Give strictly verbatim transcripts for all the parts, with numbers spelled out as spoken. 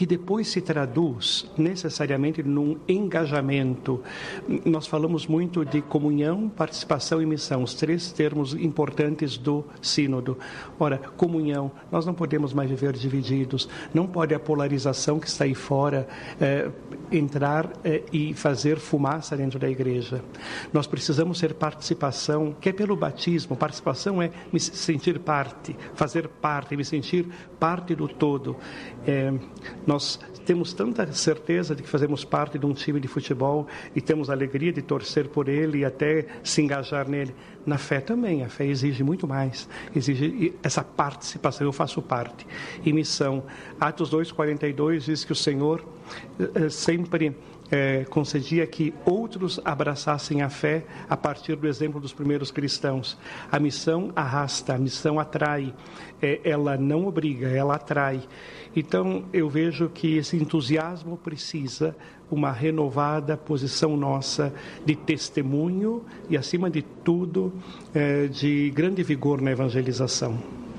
que depois se traduz necessariamente num engajamento. Nós falamos muito de comunhão, participação e missão, os três termos importantes do sínodo. Ora, comunhão, nós não podemos mais viver divididos, não pode a polarização que está aí fora é, entrar é, e fazer fumaça dentro da igreja. Nós precisamos ter participação, que é pelo batismo. Participação é me sentir parte, fazer parte, me sentir parte do todo. É, Nós temos tanta certeza de que fazemos parte de um time de futebol e temos a alegria de torcer por ele e até se engajar nele. Na fé também, a fé exige muito mais, exige essa participação, eu faço parte. E missão, Atos dois, quarenta e dois diz que o Senhor eh, sempre eh, concedia que outros abraçassem a fé a partir do exemplo dos primeiros cristãos. A missão arrasta, a missão atrai, eh, ela não obriga, ela atrai. Então, eu vejo que esse entusiasmo precisa uma renovada posição nossa de testemunho e, acima de tudo, eh, de grande vigor na evangelização.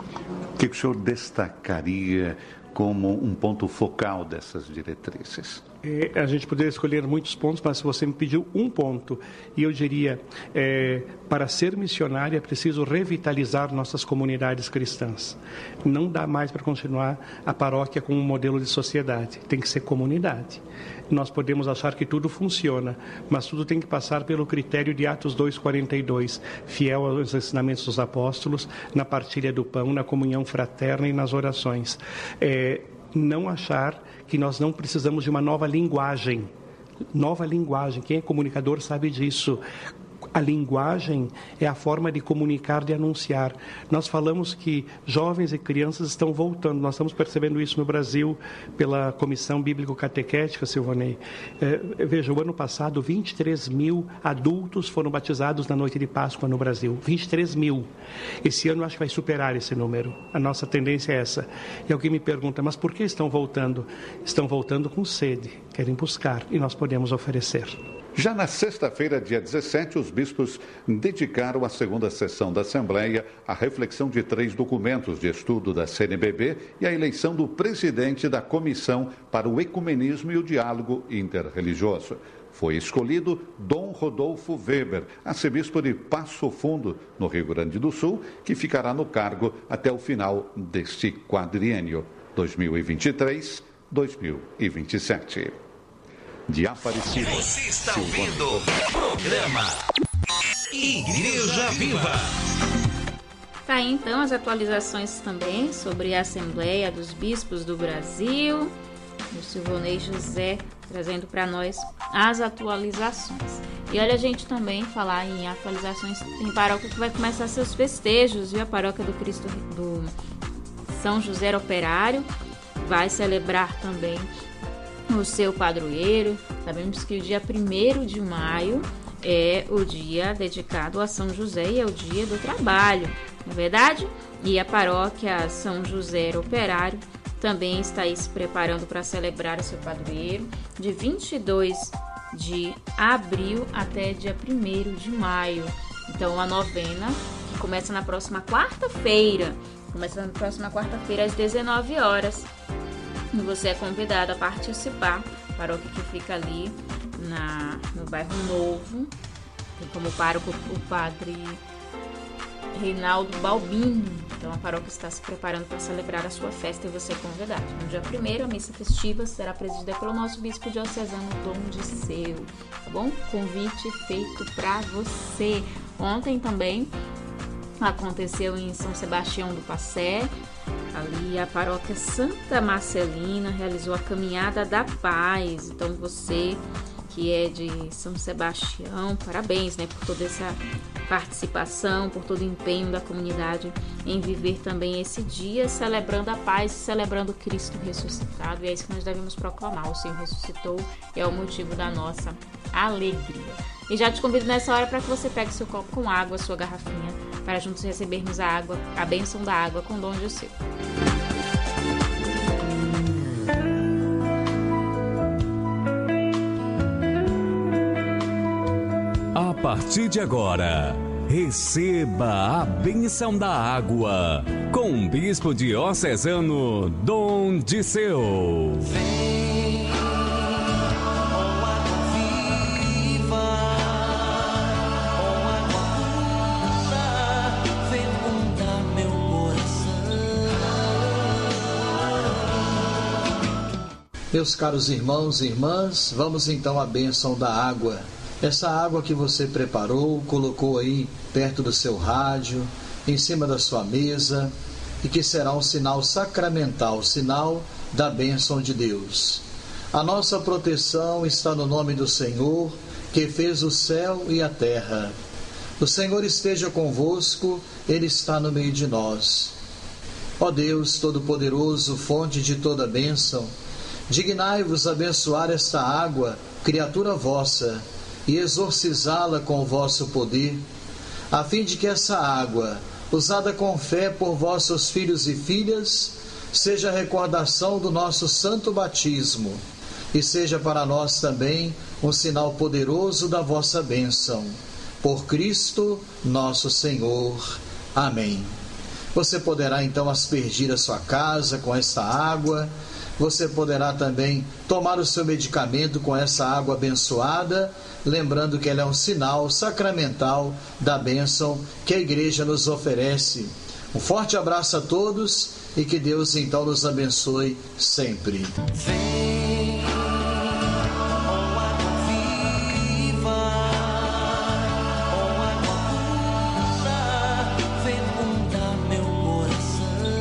O que o senhor destacaria como um ponto focal dessas diretrizes? É, a gente poderia escolher muitos pontos, mas se você me pediu um ponto, e eu diria, é, para ser missionário é preciso revitalizar nossas comunidades cristãs. Não dá mais para continuar a paróquia como um modelo de sociedade, tem que ser comunidade. Nós podemos achar que tudo funciona, mas tudo tem que passar pelo critério de Atos dois, quarenta e dois, fiel aos ensinamentos dos apóstolos, na partilha do pão, na comunhão fraterna e nas orações. É, não achar que nós não precisamos de uma nova linguagem. Nova linguagem, quem é comunicador sabe disso. A linguagem é a forma de comunicar, de anunciar. Nós falamos que jovens e crianças estão voltando. Nós estamos percebendo isso no Brasil pela Comissão Bíblico-Catequética, Silvanei. É, veja, o ano passado, vinte e três mil adultos foram batizados na noite de Páscoa no Brasil. vinte e três mil. Esse ano, acho que vai superar esse número. A nossa tendência é essa. E alguém me pergunta, mas por que estão voltando? Estão voltando com sede, querem buscar, e nós podemos oferecer. Já na sexta-feira, dia dezessete, os bispos dedicaram a segunda sessão da Assembleia à reflexão de três documentos de estudo da C N B B e à eleição do presidente da Comissão para o Ecumenismo e o Diálogo Interreligioso. Foi escolhido Dom Rodolfo Weber, arcebispo de Passo Fundo, no Rio Grande do Sul, que ficará no cargo até o final deste quadriênio, dois mil e vinte e três a dois mil e vinte e sete. De Aparecida. Você está ouvindo o programa Igreja Viva. Tá aí então as atualizações também sobre a Assembleia dos Bispos do Brasil. O Silvonei José trazendo para nós as atualizações. E olha, a gente também falar em atualizações, tem paróquia que vai começar seus festejos, viu? A paróquia do Cristo do São José Operário vai celebrar também o seu padroeiro. Sabemos que o dia primeiro de maio é o dia dedicado a São José e é o dia do trabalho, não é verdade? E a paróquia São José Operário também está aí se preparando para celebrar o seu padroeiro de vinte e dois de abril até dia primeiro de maio. Então, a novena que começa na próxima quarta-feira, começa na próxima quarta-feira às dezenove horas. E você é convidado a participar. A paróquia que fica ali na, no bairro Novo. Tem como pároco o padre Reinaldo Balbino. Então a paróquia está se preparando para celebrar a sua festa e você é convidado. No dia primeiro, a missa festiva será presidida pelo nosso bispo diocesano Dom Disseu. Tá bom? Convite feito para você. Ontem também aconteceu em São Sebastião do Passé. Ali a paróquia Santa Marcelina realizou a Caminhada da Paz. Então você que é de São Sebastião, parabéns, né, por toda essa participação, por todo o empenho da comunidade em viver também esse dia, celebrando a paz, celebrando Cristo ressuscitado. E é isso que nós devemos proclamar. O Senhor ressuscitou e é o motivo da nossa alegria. E já te convido nessa hora para que você pegue seu copo com água, sua garrafinha, para juntos recebermos a água, a bênção da água com Dom Disseu. A partir de agora, Receba a bênção da água com o bispo diocesano Dom Disseu. Vem, ó água viva, ó água pura, fecunda meu coração. Meus caros irmãos e irmãs, vamos então à bênção da água. Essa água que você preparou, colocou aí perto do seu rádio, em cima da sua mesa, e que será um sinal sacramental, sinal da bênção de Deus. A nossa proteção está no nome do Senhor, que fez o céu e a terra. O Senhor esteja convosco, Ele está no meio de nós. Ó Deus Todo-Poderoso, fonte de toda bênção, dignai-vos abençoar esta água, criatura vossa, e exorcizá-la com o vosso poder, a fim de que essa água, usada com fé por vossos filhos e filhas, seja a recordação do nosso santo batismo, e seja para nós também um sinal poderoso da vossa bênção. Por Cristo nosso Senhor. Amém. Você poderá então aspergir a sua casa com esta água. Você poderá também tomar o seu medicamento com essa água abençoada, lembrando que ela é um sinal sacramental da bênção que a Igreja nos oferece. Um forte abraço a todos e que Deus então nos abençoe sempre. Vem, ó água viva, ó água pura, fecunda meu coração.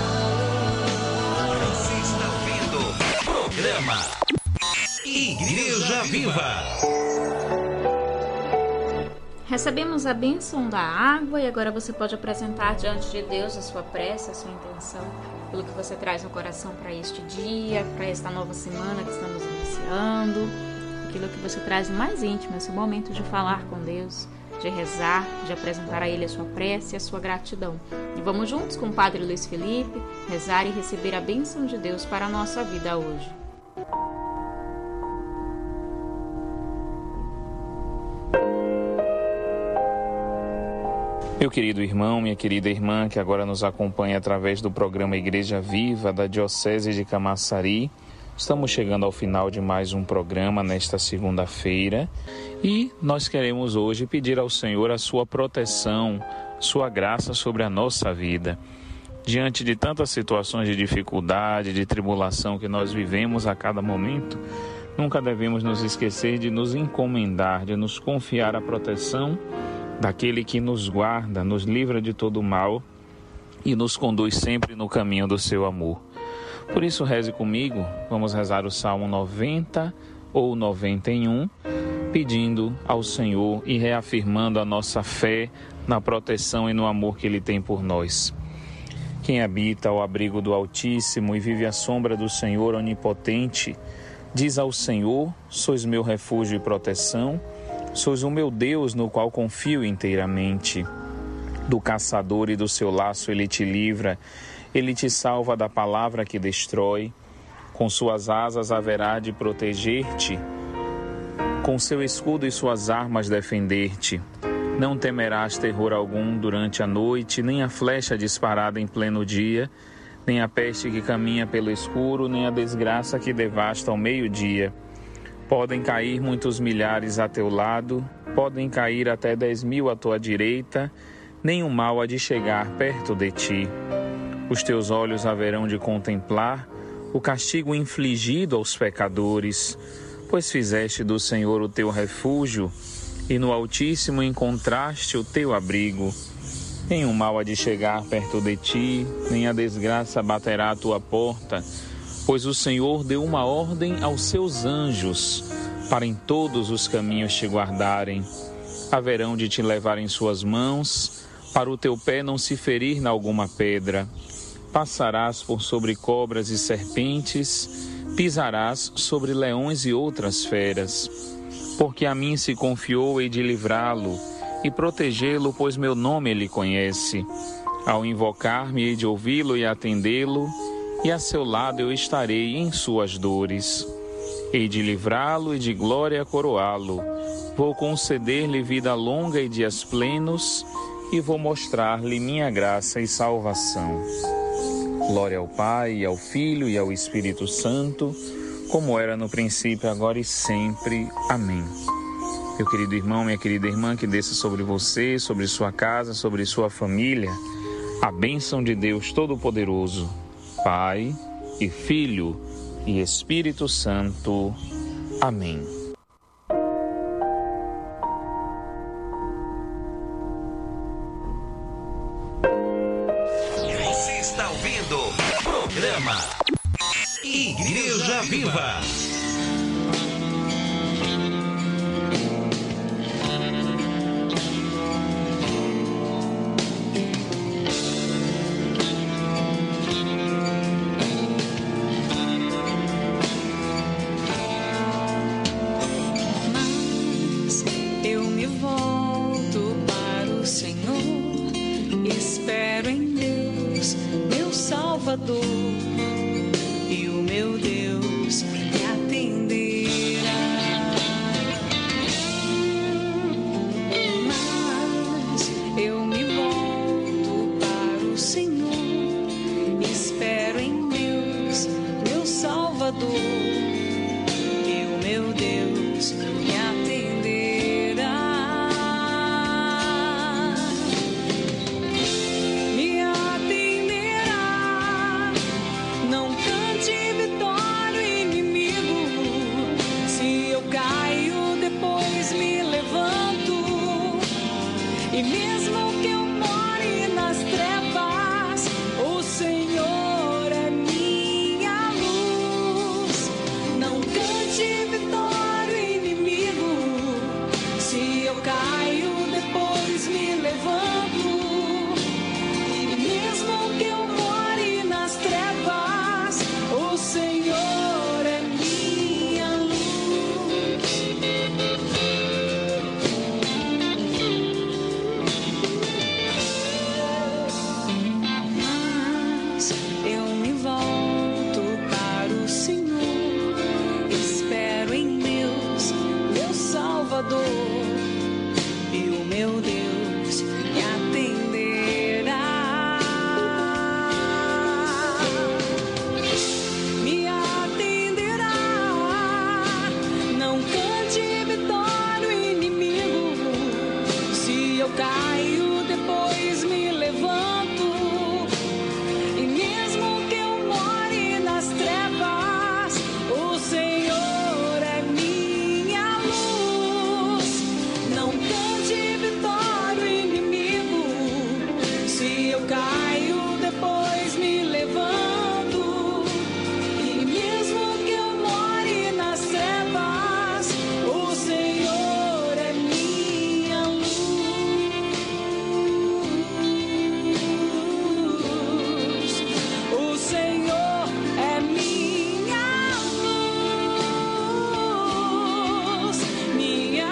Você está ouvindo o programa Igreja Viva. Recebemos a bênção da água e agora você pode apresentar diante de Deus a sua prece, a sua intenção, pelo que você traz no coração para este dia, para esta nova semana que estamos iniciando, aquilo que você traz mais íntimo, esse momento de falar com Deus, de rezar, de apresentar a Ele a sua prece e a sua gratidão. E vamos juntos com o Padre Luiz Felipe rezar e receber a bênção de Deus para a nossa vida hoje. Meu querido irmão, minha querida irmã, que agora nos acompanha através do programa Igreja Viva da Diocese de Camaçari, estamos chegando ao final de mais um programa nesta segunda-feira e nós queremos hoje pedir ao Senhor a sua proteção, sua graça sobre a nossa vida. Diante de tantas situações de dificuldade, de tribulação que nós vivemos a cada momento, nunca devemos nos esquecer de nos encomendar, de nos confiar a proteção daquele que nos guarda, nos livra de todo o mal e nos conduz sempre no caminho do seu amor. Por isso, reze comigo, vamos rezar o Salmo noventa ou noventa e um, pedindo ao Senhor e reafirmando a nossa fé na proteção e no amor que Ele tem por nós. Quem habita ao abrigo do Altíssimo e vive à sombra do Senhor Onipotente, diz ao Senhor: sois meu refúgio e proteção, sois o meu Deus no qual confio inteiramente. Do caçador e do seu laço Ele te livra, Ele te salva da palavra que destrói. Com suas asas haverá de proteger-te, com seu escudo e suas armas defender-te. Não temerás terror algum durante a noite, nem a flecha disparada em pleno dia, nem a peste que caminha pelo escuro, nem a desgraça que devasta ao meio-dia. Podem cair muitos milhares a teu lado, podem cair até dez mil à tua direita, nenhum mal há de chegar perto de ti. Os teus olhos haverão de contemplar o castigo infligido aos pecadores, pois fizeste do Senhor o teu refúgio e no Altíssimo encontraste o teu abrigo. Nenhum mal há de chegar perto de ti, nem a desgraça baterá à tua porta, pois o Senhor deu uma ordem aos seus anjos, para em todos os caminhos te guardarem. Haverão de te levar em suas mãos, para o teu pé não se ferir na alguma pedra. Passarás por sobre cobras e serpentes, pisarás sobre leões e outras feras. Porque a mim se confiou, hei de livrá-lo, e protegê-lo, pois meu nome ele conhece. Ao invocar-me, hei de ouvi-lo e atendê-lo, e a seu lado eu estarei em suas dores. Hei de livrá-lo e de glória coroá-lo. Vou conceder-lhe vida longa e dias plenos, e vou mostrar-lhe minha graça e salvação. Glória ao Pai, ao Filho e ao Espírito Santo, como era no princípio, agora e sempre. Amém. Meu querido irmão, minha querida irmã, que desça sobre você, sobre sua casa, sobre sua família, a bênção de Deus Todo-Poderoso, Pai e Filho e Espírito Santo. Amém. Você está ouvindo o programa Igreja Viva. E o meu Deus me atenderá. Mas eu me volto para o Senhor, espero em Deus, meu Salvador, e o meu Deus me atenderá. Me atenderá. Não cante vitória, inimigo. Se eu caio, depois me levanto. E mesmo que eu more nas trevas, o Senhor é minha luz. Não cante vitória, inimigo. Se eu caio, depois me levanto. E mesmo que eu more nas trevas, o Senhor é minha luz. Mas eu me volto para o Senhor, espero em Deus, meu Salvador, e o meu Deus me atenderá. Me atenderá. Não cante vitória, inimigo. Se eu caio, depois me levanto. E mesmo que eu more nas trevas, o Senhor é minha luz. Não cante vitória, inimigo. Se eu caio, depois me levanto. E mesmo que eu more nas trevas, o Senhor é minha luz. O Senhor é minha luz, minha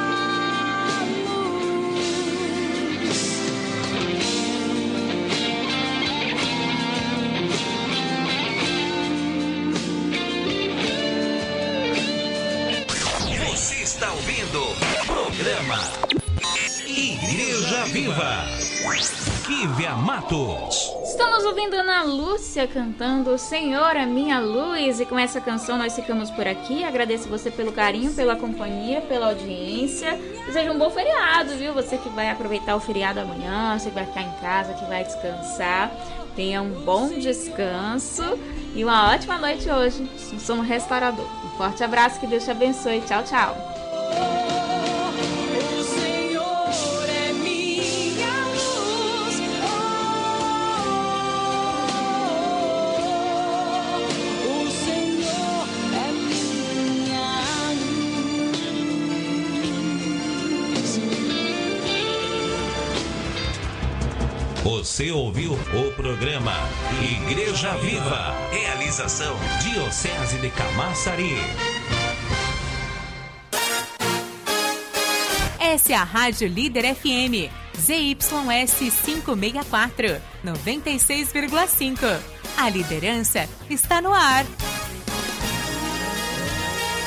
Você está ouvindo o programa Igreja Viva. Kívia Matos. Estamos ouvindo Ana Lúcia cantando O Senhor é Minha Luz. E com essa canção nós ficamos por aqui. Agradeço você pelo carinho, pela companhia, pela audiência. Desejo um bom feriado, viu? Você que vai aproveitar o feriado amanhã, você que vai ficar em casa, que vai descansar. Tenha um bom descanso e uma ótima noite hoje no Sono Restaurador. Um forte abraço, que Deus te abençoe. Tchau, tchau. O Senhor é minha luz. O Senhor é minha luz. Você ouviu o programa Igreja Viva. Realização Diocese de Camaçari. Essa é a Rádio Líder F M, Z Y S quinhentos e sessenta e quatro, noventa e seis vírgula cinco. A liderança está no ar.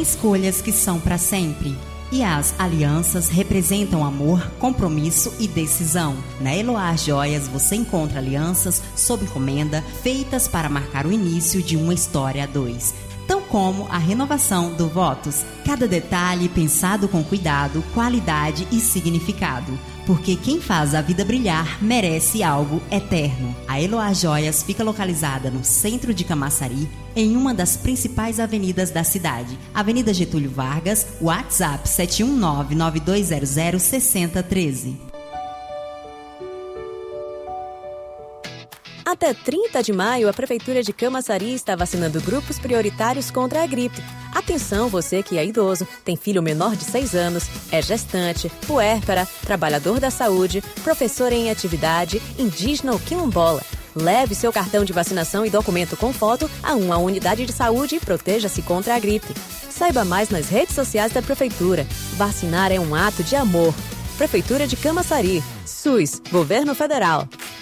escolhas que são para sempre. E as alianças representam amor, compromisso e decisão. Na Eloá Joias você encontra alianças sob encomenda feitas para marcar o início de uma história a dois, tão como a renovação do votos. Cada detalhe pensado com cuidado, qualidade e significado. Porque quem faz a vida brilhar merece algo eterno. A Eloá Joias fica localizada no centro de Camaçari, em uma das principais avenidas da cidade. Avenida Getúlio Vargas, WhatsApp sete um nove, nove dois zero zero, seis zero um três. Até trinta de maio, a Prefeitura de Camaçari está vacinando grupos prioritários contra a gripe. Atenção, você que é idoso, tem filho menor de seis anos, é gestante, puérpera, trabalhador da saúde, professor em atividade, indígena ou quilombola. Leve seu cartão de vacinação e documento com foto a uma unidade de saúde e proteja-se contra a gripe. Saiba mais nas redes sociais da Prefeitura. Vacinar é um ato de amor. Prefeitura de Camaçari. SUS, Governo Federal.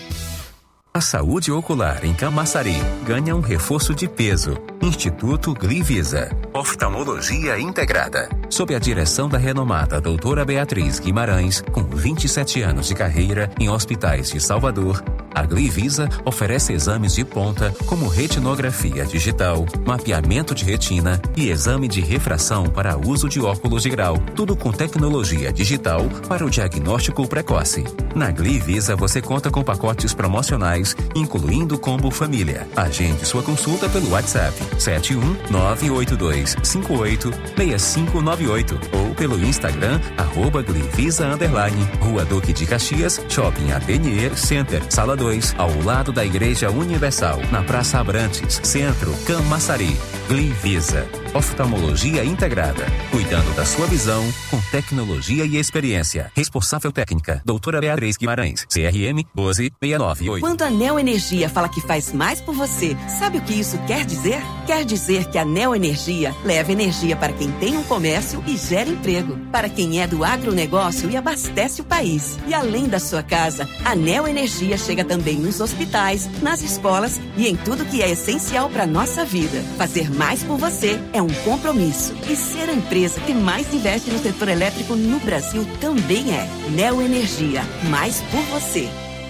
A saúde ocular em Camaçari ganha um reforço de peso. Instituto Glivisa. Oftalmologia integrada. Sob a direção da renomada doutora Beatriz Guimarães, com vinte e sete anos de carreira em hospitais de Salvador, a Glivisa oferece exames de ponta como retinografia digital, mapeamento de retina e exame de refração para uso de óculos de grau. Tudo com tecnologia digital para o diagnóstico precoce. Na Glivisa você conta com pacotes promocionais, incluindo combo família. Agende sua consulta pelo WhatsApp sete um nove oito dois cinco oito seis cinco nove oito ou pelo Instagram arroba Glivisa underline, Rua Duque de Caxias, Shopping Atelier Center, Sala dois, ao lado da Igreja Universal, na Praça Abrantes, Centro, Camaçari. Glivisa. Oftalmologia integrada, cuidando da sua visão com tecnologia e experiência. Responsável técnica, doutora Beatriz Guimarães, C R M um dois seis nove oito. Quando a Neo Energia fala que faz mais por você, sabe o que isso quer dizer? Quer dizer que a Neo Energia leva energia para quem tem um comércio e gera emprego, para quem é do agronegócio e abastece o país. E além da sua casa, a Neo Energia chega também nos hospitais, nas escolas e em tudo que é essencial para nossa vida. Fazer mais por você é um compromisso. E ser a empresa que mais investe no setor elétrico no Brasil também é. Neo Energia, mais por você.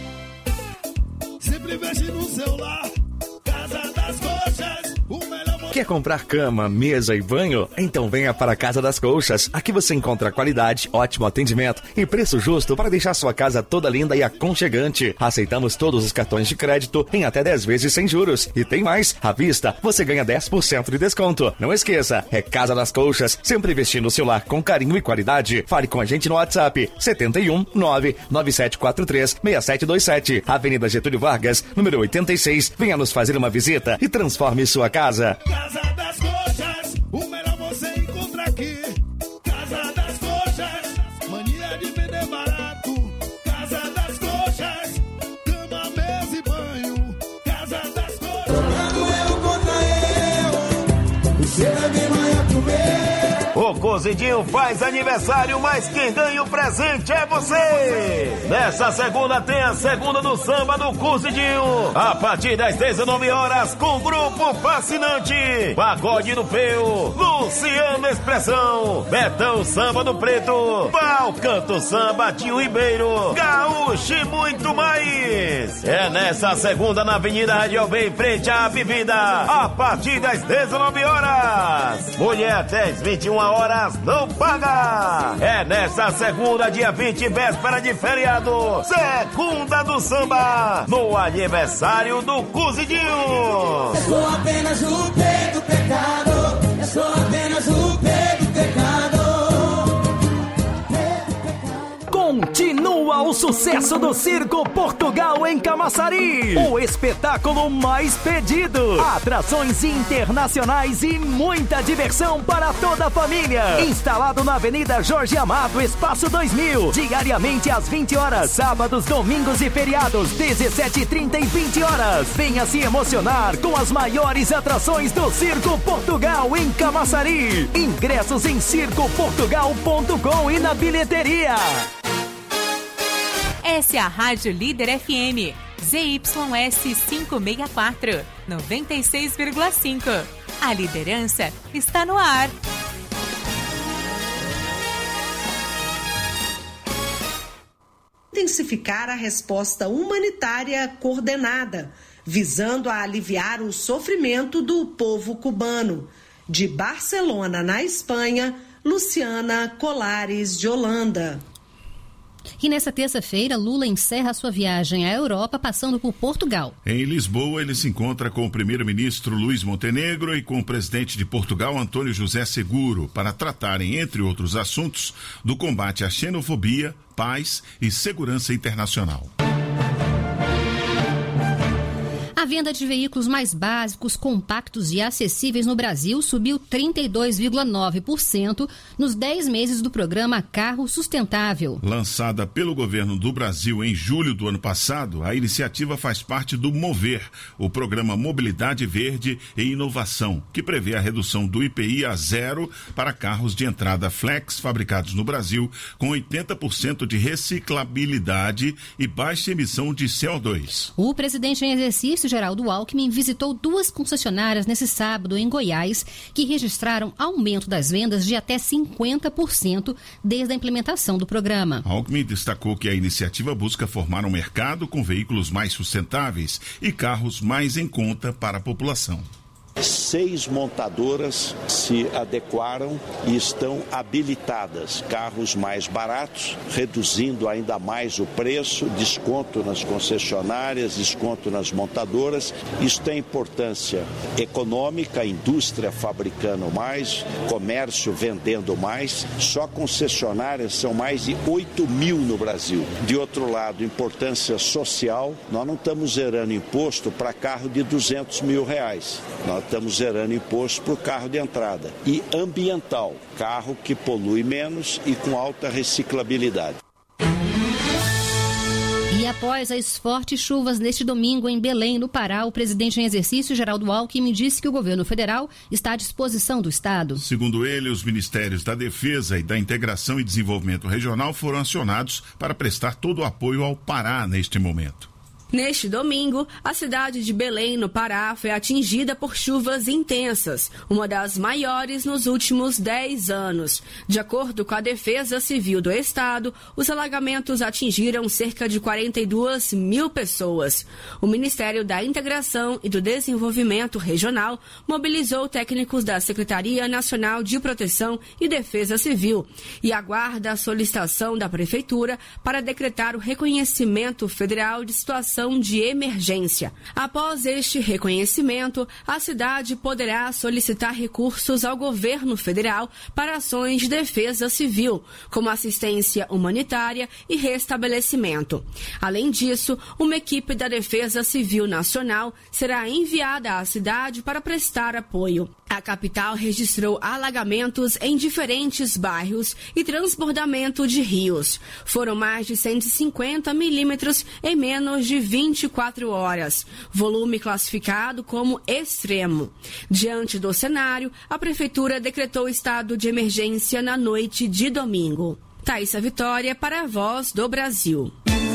Sempre investe no celular, Casa das Coxas, o melhor. Quer comprar cama, mesa e banho? Então venha para a Casa das Colchas. Aqui você encontra qualidade, ótimo atendimento e preço justo para deixar sua casa toda linda e aconchegante. Aceitamos todos os cartões de crédito em até dez vezes sem juros. E tem mais, à vista você ganha dez por cento de desconto. Não esqueça, é Casa das Colchas, sempre investindo no seu lar com carinho e qualidade. Fale com a gente no WhatsApp sete um nove nove sete quatro três seis sete dois sete, Avenida Getúlio Vargas, número oitenta e seis. Venha nos fazer uma visita e transforme sua casa. Casa das Coxas, o melhor você encontra aqui. Casa das Coxas, mania de vender barato. Casa das Coxas, cama, mesa e banho. Casa das Coxas. Eu contra eu, o seu é bem maior que o meu. O Cozidinho faz aniversário, mas quem ganha o presente é você! Nessa segunda tem a segunda do samba do Cozidinho, a partir das dezenove horas, com o grupo Fascinante, Pagode do Peu, Luciano Expressão, Betão Samba do Preto, Val Canto Samba, Tio Ribeiro, Gaúcho e muito mais! É nessa segunda na Avenida Radial B, em frente à Bebida, a partir das dezenove horas. Mulher até as vinte e uma horas não paga. É nessa segunda, dia vinte, véspera de feriado, segunda do samba, no aniversário do Cozidinho. Eu sou apenas o pé do pecado. Eu sou apenas o pé do pecado. Continua o sucesso do Circo Portugal em Camaçari, o espetáculo mais pedido, atrações internacionais e muita diversão para toda a família. Instalado na Avenida Jorge Amado, Espaço dois mil, diariamente às vinte horas, sábados, domingos e feriados, dezessete, trinta e vinte horas. Venha se emocionar com as maiores atrações do Circo Portugal em Camaçari. Ingressos em circo portugal ponto com e na bilheteria. Essa é a Rádio Líder F M, Z Y S quinhentos e sessenta e quatro, noventa e seis vírgula cinco. A liderança está no ar. intensificar a resposta humanitária coordenada, visando a aliviar o sofrimento do povo cubano. De Barcelona, na Espanha, Luciana Colares de Holanda. E nesta terça-feira, Lula encerra sua viagem à Europa, passando por Portugal. Em Lisboa, ele se encontra com o primeiro-ministro Luís Montenegro e com o presidente de Portugal, António José Seguro, para tratarem, entre outros assuntos, do combate à xenofobia, paz e segurança internacional. A venda de veículos mais básicos, compactos e acessíveis no Brasil subiu trinta e dois vírgula nove por cento nos dez meses do programa Carro Sustentável. Lançada pelo governo do Brasil em julho do ano passado, a iniciativa faz parte do MOVER, o Programa Mobilidade Verde e Inovação, que prevê a redução do I P I a zero para carros de entrada flex fabricados no Brasil, com oitenta por cento de reciclabilidade e baixa emissão de C O dois. O presidente em exercício, Geraldo Alckmin, visitou duas concessionárias nesse sábado em Goiás, que registraram aumento das vendas de até cinquenta por cento desde a implementação do programa. Alckmin destacou que a iniciativa busca formar um mercado com veículos mais sustentáveis e carros mais em conta para a população. Seis montadoras se adequaram e estão habilitadas. Carros mais baratos, reduzindo ainda mais o preço, desconto nas concessionárias, desconto nas montadoras. Isso tem importância econômica, a indústria fabricando mais, comércio vendendo mais. Só concessionárias são mais de oito mil no Brasil. De outro lado, importância social, nós não estamos zerando imposto para carro de duzentos mil reais. Nós estamos zerando imposto para o carro de entrada. E ambiental, carro que polui menos e com alta reciclabilidade. E após as fortes chuvas neste domingo em Belém, no Pará, o presidente em exercício, Geraldo Alckmin, disse que o governo federal está à disposição do Estado. Segundo ele, os Ministérios da Defesa e da Integração e Desenvolvimento Regional foram acionados para prestar todo o apoio ao Pará neste momento. Neste domingo, a cidade de Belém, no Pará, foi atingida por chuvas intensas, uma das maiores nos últimos dez anos. De acordo com a Defesa Civil do Estado, os alagamentos atingiram cerca de quarenta e duas mil pessoas. O Ministério da Integração e do Desenvolvimento Regional mobilizou técnicos da Secretaria Nacional de Proteção e Defesa Civil e aguarda a solicitação da Prefeitura para decretar o reconhecimento federal de situação de emergência. Após este reconhecimento, a cidade poderá solicitar recursos ao governo federal para ações de defesa civil, como assistência humanitária e restabelecimento. Além disso, uma equipe da Defesa Civil Nacional será enviada à cidade para prestar apoio. A capital registrou alagamentos em diferentes bairros e transbordamento de rios. Foram mais de cento e cinquenta milímetros em menos de vinte e quatro horas, volume classificado como extremo. Diante do cenário, a Prefeitura decretou estado de emergência na noite de domingo. Thaísa Vitória para a Voz do Brasil.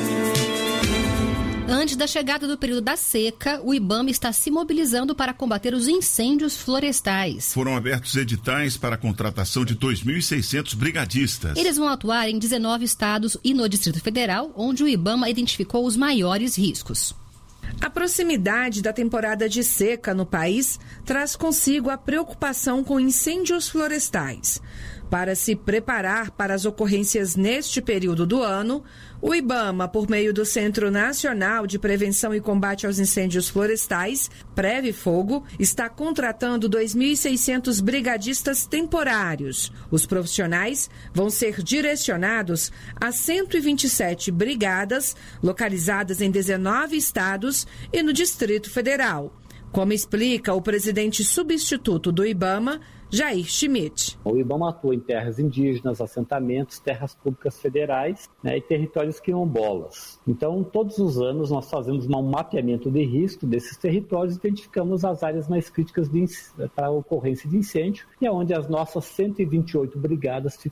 Antes da chegada do período da seca, o IBAMA está se mobilizando para combater os incêndios florestais. Foram abertos editais para a contratação de dois mil e seiscentos brigadistas. Eles vão atuar em dezenove estados e no Distrito Federal, onde o IBAMA identificou os maiores riscos. A proximidade da temporada de seca no país traz consigo a preocupação com incêndios florestais. Para se preparar para as ocorrências neste período do ano, o IBAMA, por meio do Centro Nacional de Prevenção e Combate aos Incêndios Florestais, Previfogo, está contratando dois mil e seiscentos brigadistas temporários. Os profissionais vão ser direcionados a cento e vinte e sete brigadas, localizadas em dezenove estados e no Distrito Federal. Como explica o presidente substituto do IBAMA, Jair Schmidt. O IBAMA atua em terras indígenas, assentamentos, terras públicas federais, né, e territórios quilombolas. Então, todos os anos nós fazemos um mapeamento de risco desses territórios e identificamos as áreas mais críticas de, para a ocorrência de incêndio e é onde as nossas cento e vinte e oito brigadas ficam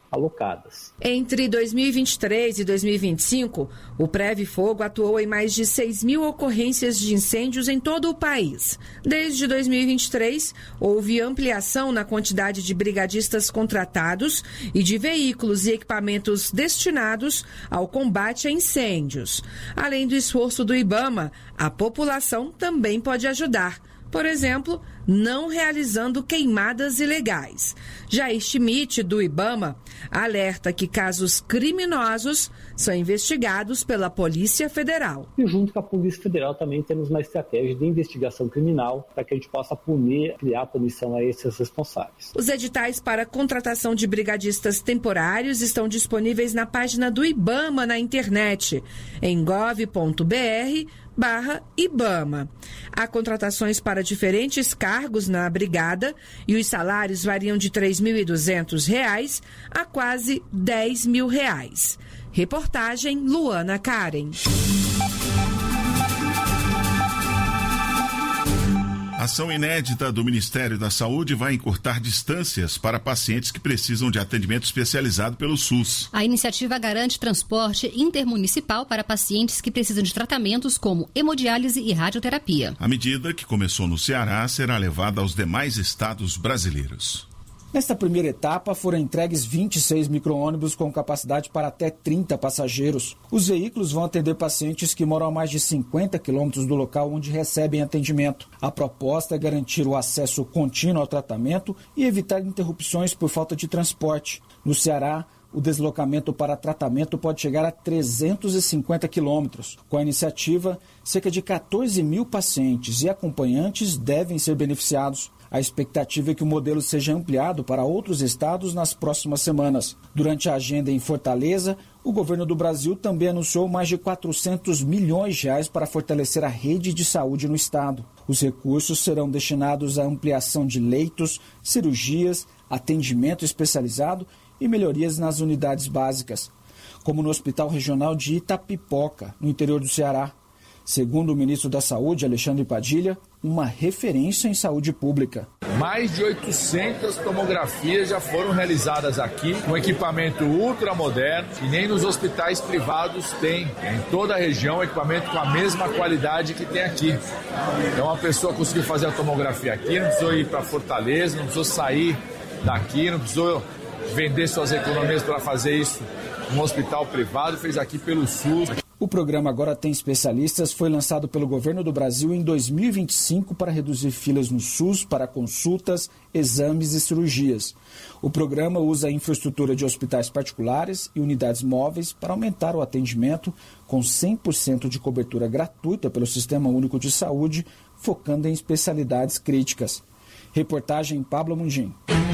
alocadas. Entre dois mil e vinte e três e dois mil e vinte e cinco, o Preve Fogo atuou em mais de seis mil ocorrências de incêndios em todo o país. Desde dois mil e vinte e três, houve ampliação na quantidade de brigadistas contratados e de veículos e equipamentos destinados ao combate a incêndios. Além do esforço do IBAMA, a população também pode ajudar. Por exemplo, não realizando queimadas ilegais. Jair Schmidt, do IBAMA, alerta que casos criminosos são investigados pela Polícia Federal. E junto com a Polícia Federal também temos uma estratégia de investigação criminal para que a gente possa punir, criar punição a esses responsáveis. Os editais para contratação de brigadistas temporários estão disponíveis na página do IBAMA na internet, em gov ponto br barra IBAMA. Há contratações para diferentes cargos na brigada e os salários variam de três mil e duzentos reais a quase dez mil reais. Reportagem Luana Karen. Ação inédita do Ministério da Saúde vai encurtar distâncias para pacientes que precisam de atendimento especializado pelo SUS. A iniciativa garante transporte intermunicipal para pacientes que precisam de tratamentos como hemodiálise e radioterapia. A medida, que começou no Ceará, será levada aos demais estados brasileiros. Nesta primeira etapa, foram entregues vinte e seis micro-ônibus com capacidade para até trinta passageiros. Os veículos vão atender pacientes que moram a mais de cinquenta quilômetros do local onde recebem atendimento. A proposta é garantir o acesso contínuo ao tratamento e evitar interrupções por falta de transporte. No Ceará, o deslocamento para tratamento pode chegar a trezentos e cinquenta quilômetros. Com a iniciativa, cerca de quatorze mil pacientes e acompanhantes devem ser beneficiados. A expectativa é que o modelo seja ampliado para outros estados nas próximas semanas. Durante a agenda em Fortaleza, o governo do Brasil também anunciou mais de quatrocentos milhões de reais para fortalecer a rede de saúde no estado. Os recursos serão destinados à ampliação de leitos, cirurgias, atendimento especializado e melhorias nas unidades básicas, como no Hospital Regional de Itapipoca, no interior do Ceará. Segundo o ministro da Saúde, Alexandre Padilha, uma referência em saúde pública. Mais de oitocentas tomografias já foram realizadas aqui, com equipamento ultramoderno, que nem nos hospitais privados tem. Em toda a região, equipamento com a mesma qualidade que tem aqui. Então a pessoa conseguiu fazer a tomografia aqui, não precisou ir para Fortaleza, não precisou sair daqui, não precisou vender suas economias para fazer isso num hospital privado, fez aqui pelo SUS. O programa Agora Tem Especialistas foi lançado pelo governo do Brasil em dois mil e vinte e cinco para reduzir filas no SUS para consultas, exames e cirurgias. O programa usa a infraestrutura de hospitais particulares e unidades móveis para aumentar o atendimento com cem por cento de cobertura gratuita pelo Sistema Único de Saúde, focando em especialidades críticas. Reportagem Pablo Mundim.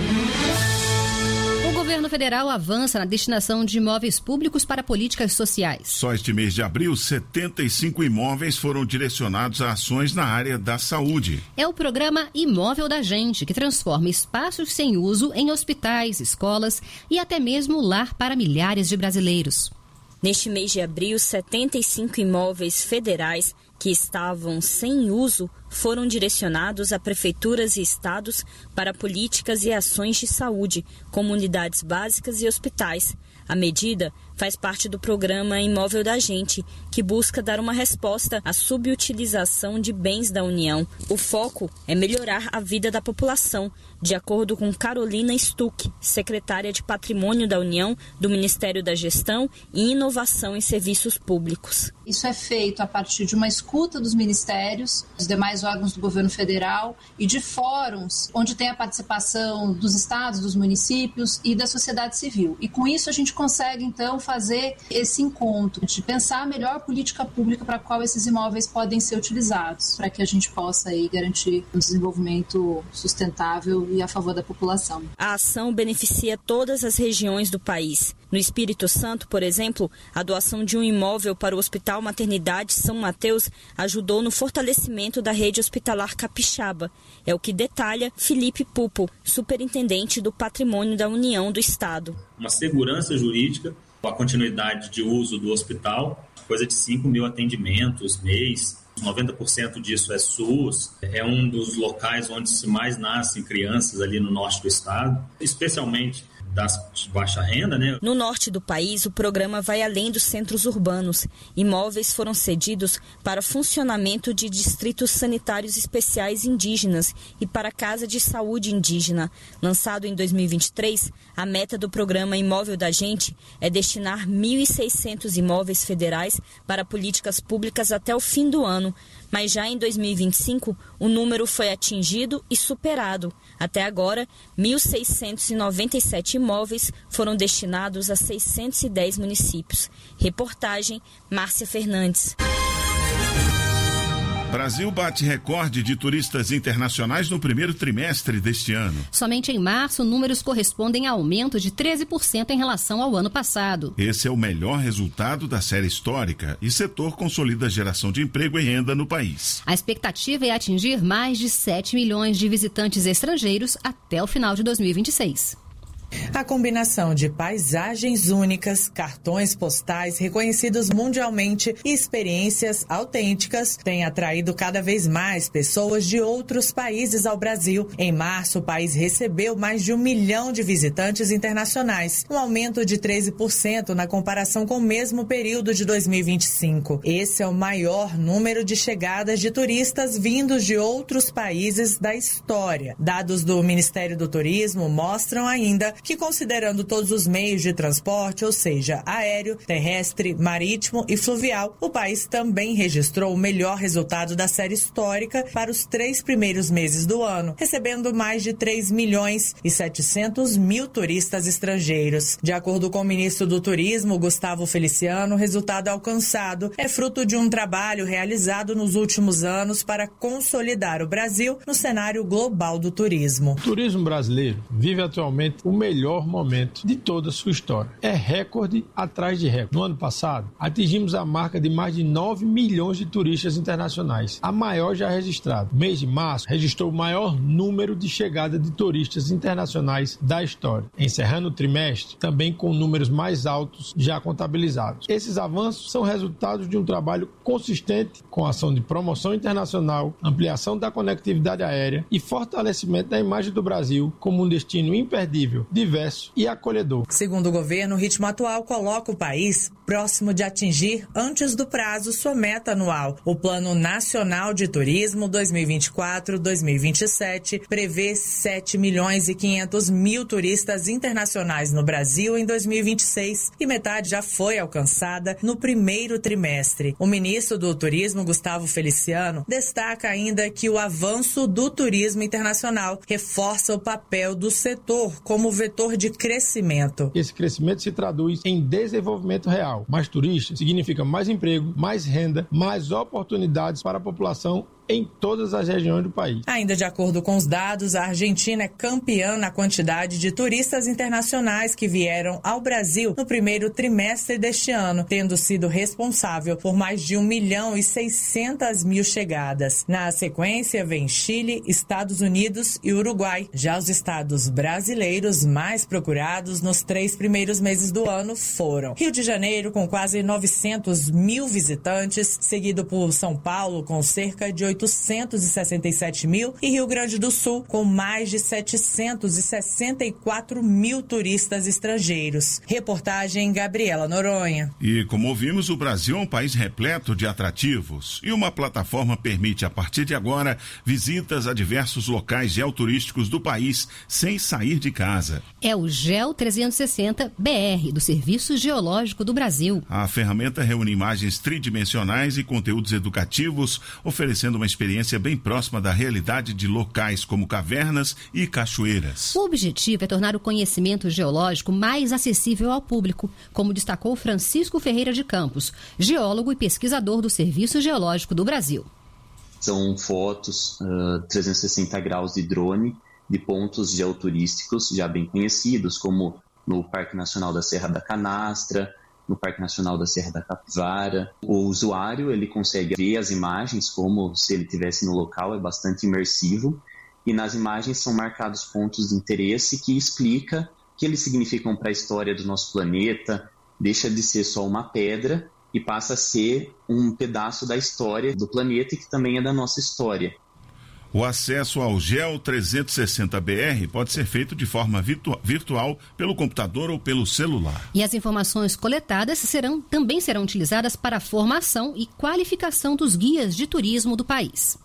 O governo federal avança na destinação de imóveis públicos para políticas sociais. Só este mês de abril, setenta e cinco imóveis foram direcionados a ações na área da saúde. É o programa Imóvel da Gente, que transforma espaços sem uso em hospitais, escolas e até mesmo lar para milhares de brasileiros. Neste mês de abril, setenta e cinco imóveis federais que estavam sem uso foram direcionados a prefeituras e estados para políticas e ações de saúde, como unidades básicas e hospitais. A medida faz parte do programa Imóvel da Gente, que busca dar uma resposta à subutilização de bens da União. O foco é melhorar a vida da população, de acordo com Carolina Stuck, secretária de Patrimônio da União do Ministério da Gestão e Inovação em Serviços Públicos. Isso é feito a partir de uma escuta dos ministérios, dos demais órgãos do governo federal e de fóruns onde tem a participação dos estados, dos municípios e da sociedade civil. E com isso a gente consegue, então, fazer esse encontro, de pensar a melhor política pública para a qual esses imóveis podem ser utilizados, para que a gente possa aí garantir um desenvolvimento sustentável e a favor da população. A ação beneficia todas as regiões do país. No Espírito Santo, por exemplo, a doação de um imóvel para o Hospital Maternidade São Mateus ajudou no fortalecimento da rede hospitalar capixaba. É o que detalha Felipe Pupo, superintendente do Patrimônio da União do Estado. Uma segurança jurídica, com a continuidade de uso do hospital, coisa de cinco mil atendimentos mês. noventa por cento disso é SUS, é um dos locais onde se mais nascem crianças ali no norte do estado, especialmente das de baixa renda, né? No norte do país, o programa vai além dos centros urbanos. Imóveis foram cedidos para funcionamento de distritos sanitários especiais indígenas e para Casa de Saúde Indígena. Lançado em dois mil e vinte e três, a meta do programa Imóvel da Gente é destinar mil e seiscentos imóveis federais para políticas públicas até o fim do ano. Mas já em dois mil e vinte e cinco, o número foi atingido e superado. Até agora, mil seiscentos e noventa e sete imóveis foram destinados a seiscentos e dez municípios. Reportagem, Márcia Fernandes. Brasil bate recorde de turistas internacionais no primeiro trimestre deste ano. Somente em março, números correspondem a aumento de treze por cento em relação ao ano passado. Esse é o melhor resultado da série histórica e setor consolida a geração de emprego e renda no país. A expectativa é atingir mais de sete milhões de visitantes estrangeiros até o final de dois mil e vinte e seis. A combinação de paisagens únicas, cartões postais reconhecidos mundialmente e experiências autênticas tem atraído cada vez mais pessoas de outros países ao Brasil. Em março, o país recebeu mais de um milhão de visitantes internacionais, um aumento de treze por cento na comparação com o mesmo período de dois mil e vinte e cinco. Esse é o maior número de chegadas de turistas vindos de outros países da história. Dados do Ministério do Turismo mostram ainda que, considerando todos os meios de transporte, ou seja, aéreo, terrestre, marítimo e fluvial, o país também registrou o melhor resultado da série histórica para os três primeiros meses do ano, recebendo mais de três milhões e setecentos mil turistas estrangeiros. De acordo com o ministro do Turismo, Gustavo Feliciano, o resultado alcançado é fruto de um trabalho realizado nos últimos anos para consolidar o Brasil no cenário global do turismo. O turismo brasileiro vive atualmente o melhor momento de toda a sua história. É recorde atrás de recorde. No ano passado, atingimos a marca de mais de nove milhões de turistas internacionais, a maior já registrada. O mês de março registrou o maior número de chegada de turistas internacionais da história, encerrando o trimestre também com números mais altos já contabilizados. Esses avanços são resultados de um trabalho consistente com a ação de promoção internacional, ampliação da conectividade aérea e fortalecimento da imagem do Brasil como um destino imperdível, diverso e acolhedor. Segundo o governo, o ritmo atual coloca o país próximo de atingir, antes do prazo, sua meta anual. O Plano Nacional de Turismo dois mil e vinte e quatro a dois mil e vinte e sete prevê sete milhões e quinhentos mil turistas internacionais no Brasil em dois mil e vinte e seis e metade já foi alcançada no primeiro trimestre. O ministro do Turismo, Gustavo Feliciano, destaca ainda que o avanço do turismo internacional reforça o papel do setor como vetor de crescimento. Esse crescimento se traduz em desenvolvimento real. Mais turistas significa mais emprego, mais renda, mais oportunidades para a população em todas as regiões do país. Ainda de acordo com os dados, a Argentina é campeã na quantidade de turistas internacionais que vieram ao Brasil no primeiro trimestre deste ano, tendo sido responsável por mais de um milhão e seiscentas mil chegadas. Na sequência, vem Chile, Estados Unidos e Uruguai. Já os estados brasileiros mais procurados nos três primeiros meses do ano foram Rio de Janeiro, com quase novecentos mil visitantes, seguido por São Paulo, com cerca de oitocentos e sessenta e sete mil, e Rio Grande do Sul, com mais de setecentos e sessenta e quatro mil turistas estrangeiros. Reportagem Gabriela Noronha. E como ouvimos, o Brasil é um país repleto de atrativos e uma plataforma permite, a partir de agora, visitas a diversos locais geoturísticos do país sem sair de casa. É o Geo trezentos e sessenta B R, do Serviço Geológico do Brasil. A ferramenta reúne imagens tridimensionais e conteúdos educativos, oferecendo uma experiência bem próxima da realidade de locais como cavernas e cachoeiras. O objetivo é tornar o conhecimento geológico mais acessível ao público, como destacou Francisco Ferreira de Campos, geólogo e pesquisador do Serviço Geológico do Brasil. São fotos uh, trezentos e sessenta graus de drone de pontos geoturísticos já bem conhecidos, como no Parque Nacional da Serra da Canastra, no Parque Nacional da Serra da Capivara. O usuário ele consegue ver as imagens como se ele estivesse no local, é bastante imersivo, e nas imagens são marcados pontos de interesse que explica o que eles significam para a história do nosso planeta, deixa de ser só uma pedra e passa a ser um pedaço da história do planeta e que também é da nossa história. O acesso ao G E L trezentos e sessenta B R pode ser feito de forma virtu- virtual pelo computador ou pelo celular. E as informações coletadas serão, também serão utilizadas para a formação e qualificação dos guias de turismo do país.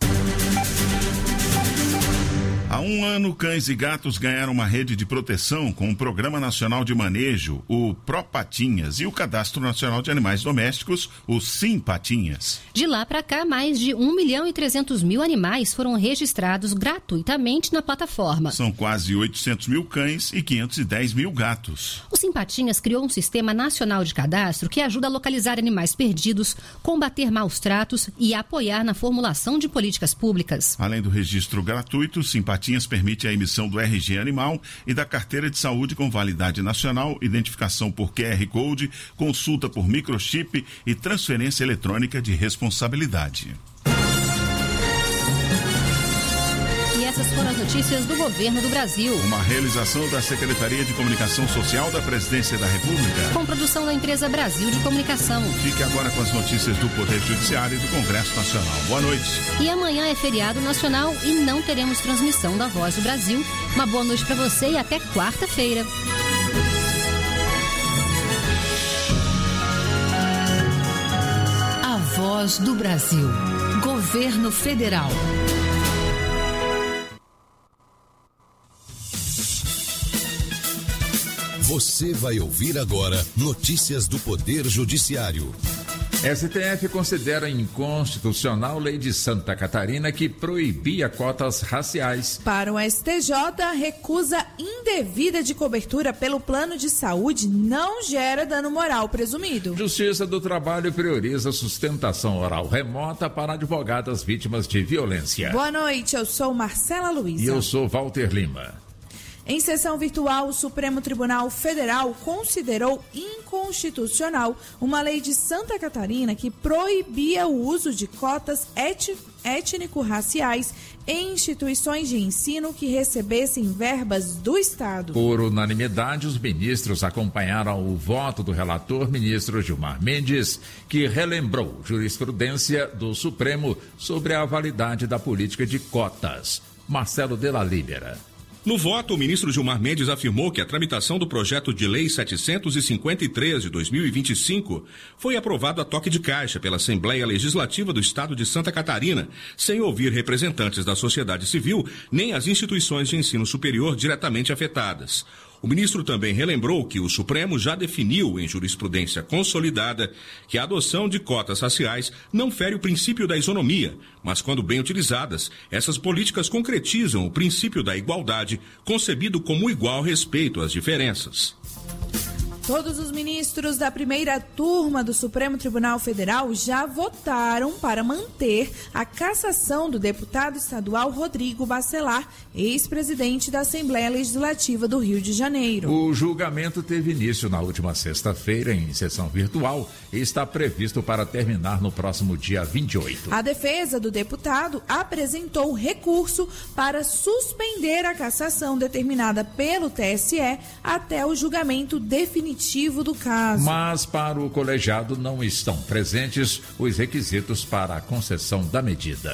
Há um ano, cães e gatos ganharam uma rede de proteção com o Programa Nacional de Manejo, o ProPatinhas, e o Cadastro Nacional de Animais Domésticos, o Simpatinhas. De lá para cá, mais de um milhão e trezentos mil animais foram registrados gratuitamente na plataforma. São quase oitocentos mil cães e quinhentos e dez mil gatos. O Simpatinhas criou um sistema nacional de cadastro que ajuda a localizar animais perdidos, combater maus tratos e apoiar na formulação de políticas públicas. Além do registro gratuito, o Simpatinhas permite a emissão do R G animal e da carteira de saúde com validade nacional, identificação por Q R Code, consulta por microchip e transferência eletrônica de responsabilidade. E essas foram as notícias do governo do Brasil. Uma realização da Secretaria de Comunicação Social da Presidência da República. Com produção da empresa Brasil de Comunicação. Fique agora com as notícias do Poder Judiciário e do Congresso Nacional. Boa noite. E amanhã é feriado nacional e não teremos transmissão da Voz do Brasil. Uma boa noite para você e até quarta-feira. A Voz do Brasil. Governo Federal. Você vai ouvir agora notícias do Poder Judiciário. S T F considera inconstitucional lei de Santa Catarina que proibia cotas raciais. Para o S T J, recusa indevida de cobertura pelo plano de saúde não gera dano moral presumido. Justiça do Trabalho prioriza sustentação oral remota para advogadas vítimas de violência. Boa noite, eu sou Marcela Luiza. E eu sou Walter Lima. Em sessão virtual, o Supremo Tribunal Federal considerou inconstitucional uma lei de Santa Catarina que proibia o uso de cotas étnico-raciais em instituições de ensino que recebessem verbas do Estado. Por unanimidade, os ministros acompanharam o voto do relator, ministro Gilmar Mendes, que relembrou jurisprudência do Supremo sobre a validade da política de cotas. Marcelo Della Libera. No voto, o ministro Gilmar Mendes afirmou que a tramitação do projeto de lei setecentos e cinquenta e três de dois mil e vinte e cinco foi aprovado a toque de caixa pela Assembleia Legislativa do Estado de Santa Catarina, sem ouvir representantes da sociedade civil nem as instituições de ensino superior diretamente afetadas. O ministro também relembrou que o Supremo já definiu em jurisprudência consolidada que a adoção de cotas raciais não fere o princípio da isonomia, mas quando bem utilizadas, essas políticas concretizam o princípio da igualdade, concebido como igual respeito às diferenças. Todos os ministros da primeira turma do Supremo Tribunal Federal já votaram para manter a cassação do deputado estadual Rodrigo Bacelar, ex-presidente da Assembleia Legislativa do Rio de Janeiro. O julgamento teve início na última sexta-feira em sessão virtual e está previsto para terminar no próximo dia vinte e oito. A defesa do deputado apresentou recurso para suspender a cassação determinada pelo T S E até o julgamento definitivo do caso. Mas para o colegiado não estão presentes os requisitos para a concessão da medida.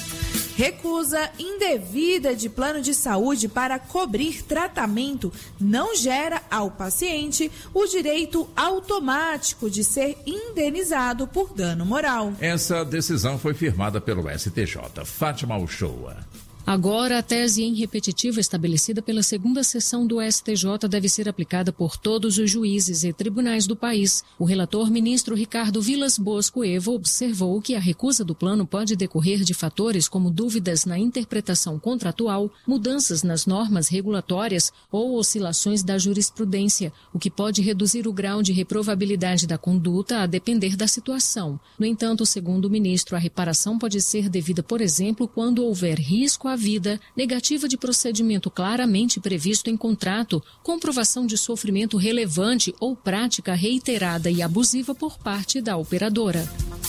Recusa indevida de plano de saúde para cobrir tratamento não gera ao paciente o direito automático de ser indenizado por dano moral. Essa decisão foi firmada pelo S T J. Fátima Uchoa. Agora, a tese em repetitiva estabelecida pela segunda sessão do S T J deve ser aplicada por todos os juízes e tribunais do país. O relator, ministro Ricardo Vilas Boas Cueva, observou que a recusa do plano pode decorrer de fatores como dúvidas na interpretação contratual, mudanças nas normas regulatórias ou oscilações da jurisprudência, o que pode reduzir o grau de reprovabilidade da conduta a depender da situação. No entanto, segundo o ministro, a reparação pode ser devida, por exemplo, quando houver risco à vida, negativa de procedimento claramente previsto em contrato, comprovação de sofrimento relevante ou prática reiterada e abusiva por parte da operadora.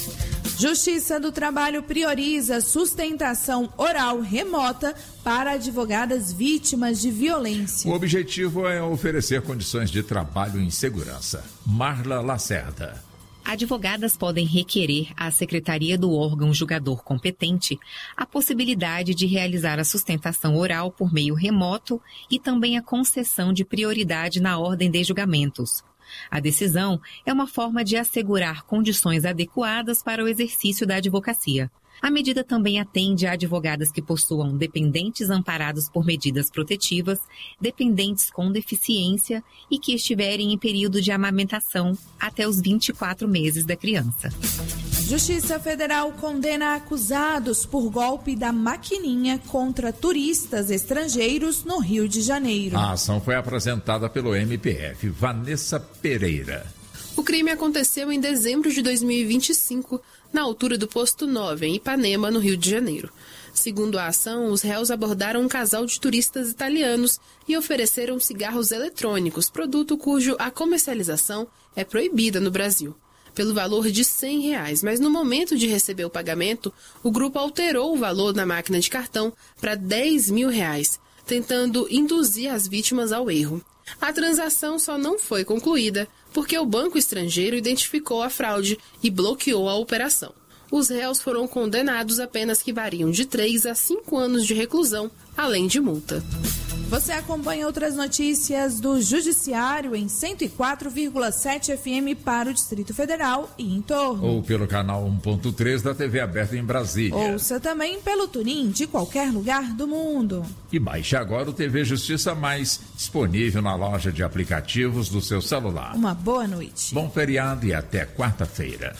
Justiça do Trabalho prioriza sustentação oral remota para advogadas vítimas de violência. O objetivo é oferecer condições de trabalho em segurança. Marla Lacerda. Advogadas podem requerer à secretaria do órgão julgador competente a possibilidade de realizar a sustentação oral por meio remoto e também a concessão de prioridade na ordem de julgamentos. A decisão é uma forma de assegurar condições adequadas para o exercício da advocacia. A medida também atende a advogadas que possuam dependentes amparados por medidas protetivas, dependentes com deficiência e que estiverem em período de amamentação até os vinte e quatro meses da criança. Justiça Federal condena acusados por golpe da maquininha contra turistas estrangeiros no Rio de Janeiro. A ação foi apresentada pelo M P F. Vanessa Pereira. O crime aconteceu em dezembro de dois mil e vinte e cinco, na altura do Posto nove, em Ipanema, no Rio de Janeiro. Segundo a ação, os réus abordaram um casal de turistas italianos e ofereceram cigarros eletrônicos, produto cujo a comercialização é proibida no Brasil, pelo valor de cem reais. Mas no momento de receber o pagamento, o grupo alterou o valor na máquina de cartão para dez mil reais, tentando induzir as vítimas ao erro. A transação só não foi concluída porque o banco estrangeiro identificou a fraude e bloqueou a operação. Os réus foram condenados a penas que variam de três a cinco anos de reclusão, além de multa. Você acompanha outras notícias do Judiciário em cento e quatro vírgula sete F M para o Distrito Federal e em torno. Ou pelo canal um ponto três da T V aberta em Brasília. Ouça também pelo TuneIn de qualquer lugar do mundo. E baixe agora o T V Justiça Mais, disponível na loja de aplicativos do seu celular. Uma boa noite. Bom feriado e até quarta-feira.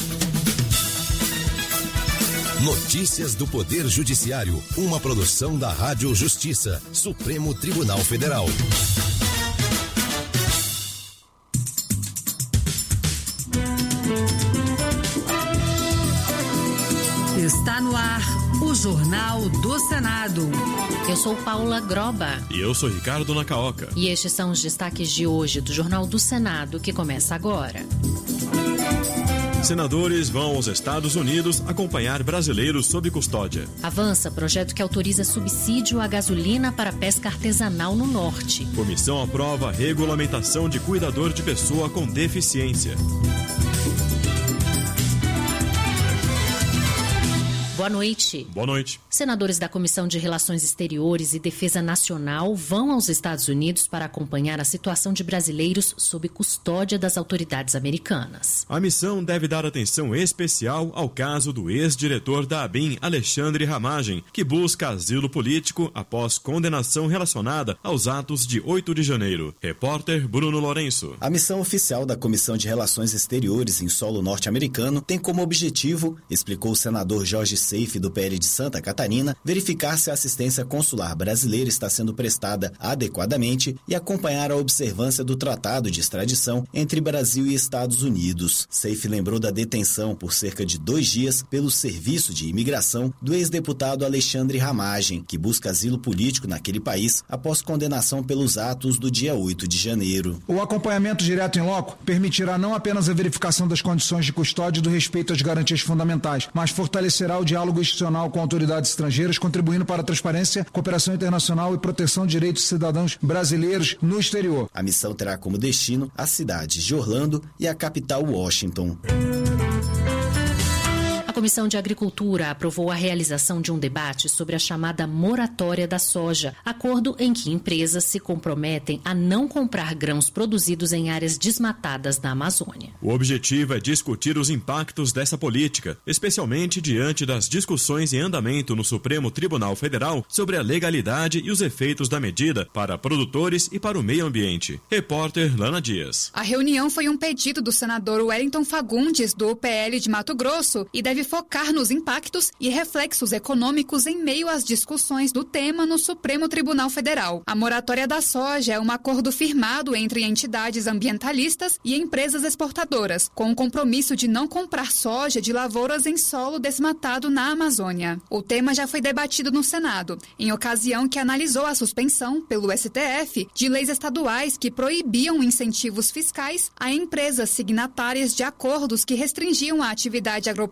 Notícias do Poder Judiciário, uma produção da Rádio Justiça, Supremo Tribunal Federal. Está no ar o Jornal do Senado. Eu sou Paula Groba. E eu sou Ricardo Nacaoca. E estes são os destaques de hoje do Jornal do Senado, que começa agora. Senadores vão aos Estados Unidos acompanhar brasileiros sob custódia. Avança projeto que autoriza subsídio à gasolina para pesca artesanal no norte. Comissão aprova a regulamentação de cuidador de pessoa com deficiência. Boa noite. Boa noite. Senadores da Comissão de Relações Exteriores e Defesa Nacional vão aos Estados Unidos para acompanhar a situação de brasileiros sob custódia das autoridades americanas. A missão deve dar atenção especial ao caso do ex-diretor da ABIN, Alexandre Ramagem, que busca asilo político após condenação relacionada aos atos de oito de janeiro. Repórter Bruno Lourenço. A missão oficial da Comissão de Relações Exteriores em solo norte-americano tem como objetivo, explicou o senador Jorge Seife, do P L de Santa Catarina, verificar se a assistência consular brasileira está sendo prestada adequadamente e acompanhar a observância do Tratado de Extradição entre Brasil e Estados Unidos. Seife lembrou da detenção por cerca de dois dias pelo Serviço de Imigração do ex-deputado Alexandre Ramagem, que busca asilo político naquele país após condenação pelos atos do dia oito de janeiro. O acompanhamento direto em loco permitirá não apenas a verificação das condições de custódia e do respeito às garantias fundamentais, mas fortalecerá o diálogo institucional com autoridades estrangeiras, contribuindo para a transparência, cooperação internacional e proteção de direitos de cidadãos brasileiros no exterior. A missão terá como destino as cidades de Orlando e a capital Washington. A Comissão de Agricultura aprovou a realização de um debate sobre a chamada moratória da soja, acordo em que empresas se comprometem a não comprar grãos produzidos em áreas desmatadas na Amazônia. O objetivo é discutir os impactos dessa política, especialmente diante das discussões em andamento no Supremo Tribunal Federal sobre a legalidade e os efeitos da medida para produtores e para o meio ambiente. Repórter Lana Dias. A reunião foi um pedido do senador Wellington Fagundes, do P L de Mato Grosso, e deve focar nos impactos e reflexos econômicos em meio às discussões do tema no Supremo Tribunal Federal. A moratória da soja é um acordo firmado entre entidades ambientalistas e empresas exportadoras, com o compromisso de não comprar soja de lavouras em solo desmatado na Amazônia. O tema já foi debatido no Senado, em ocasião que analisou a suspensão, pelo S T F, de leis estaduais que proibiam incentivos fiscais a empresas signatárias de acordos que restringiam a atividade agropecuária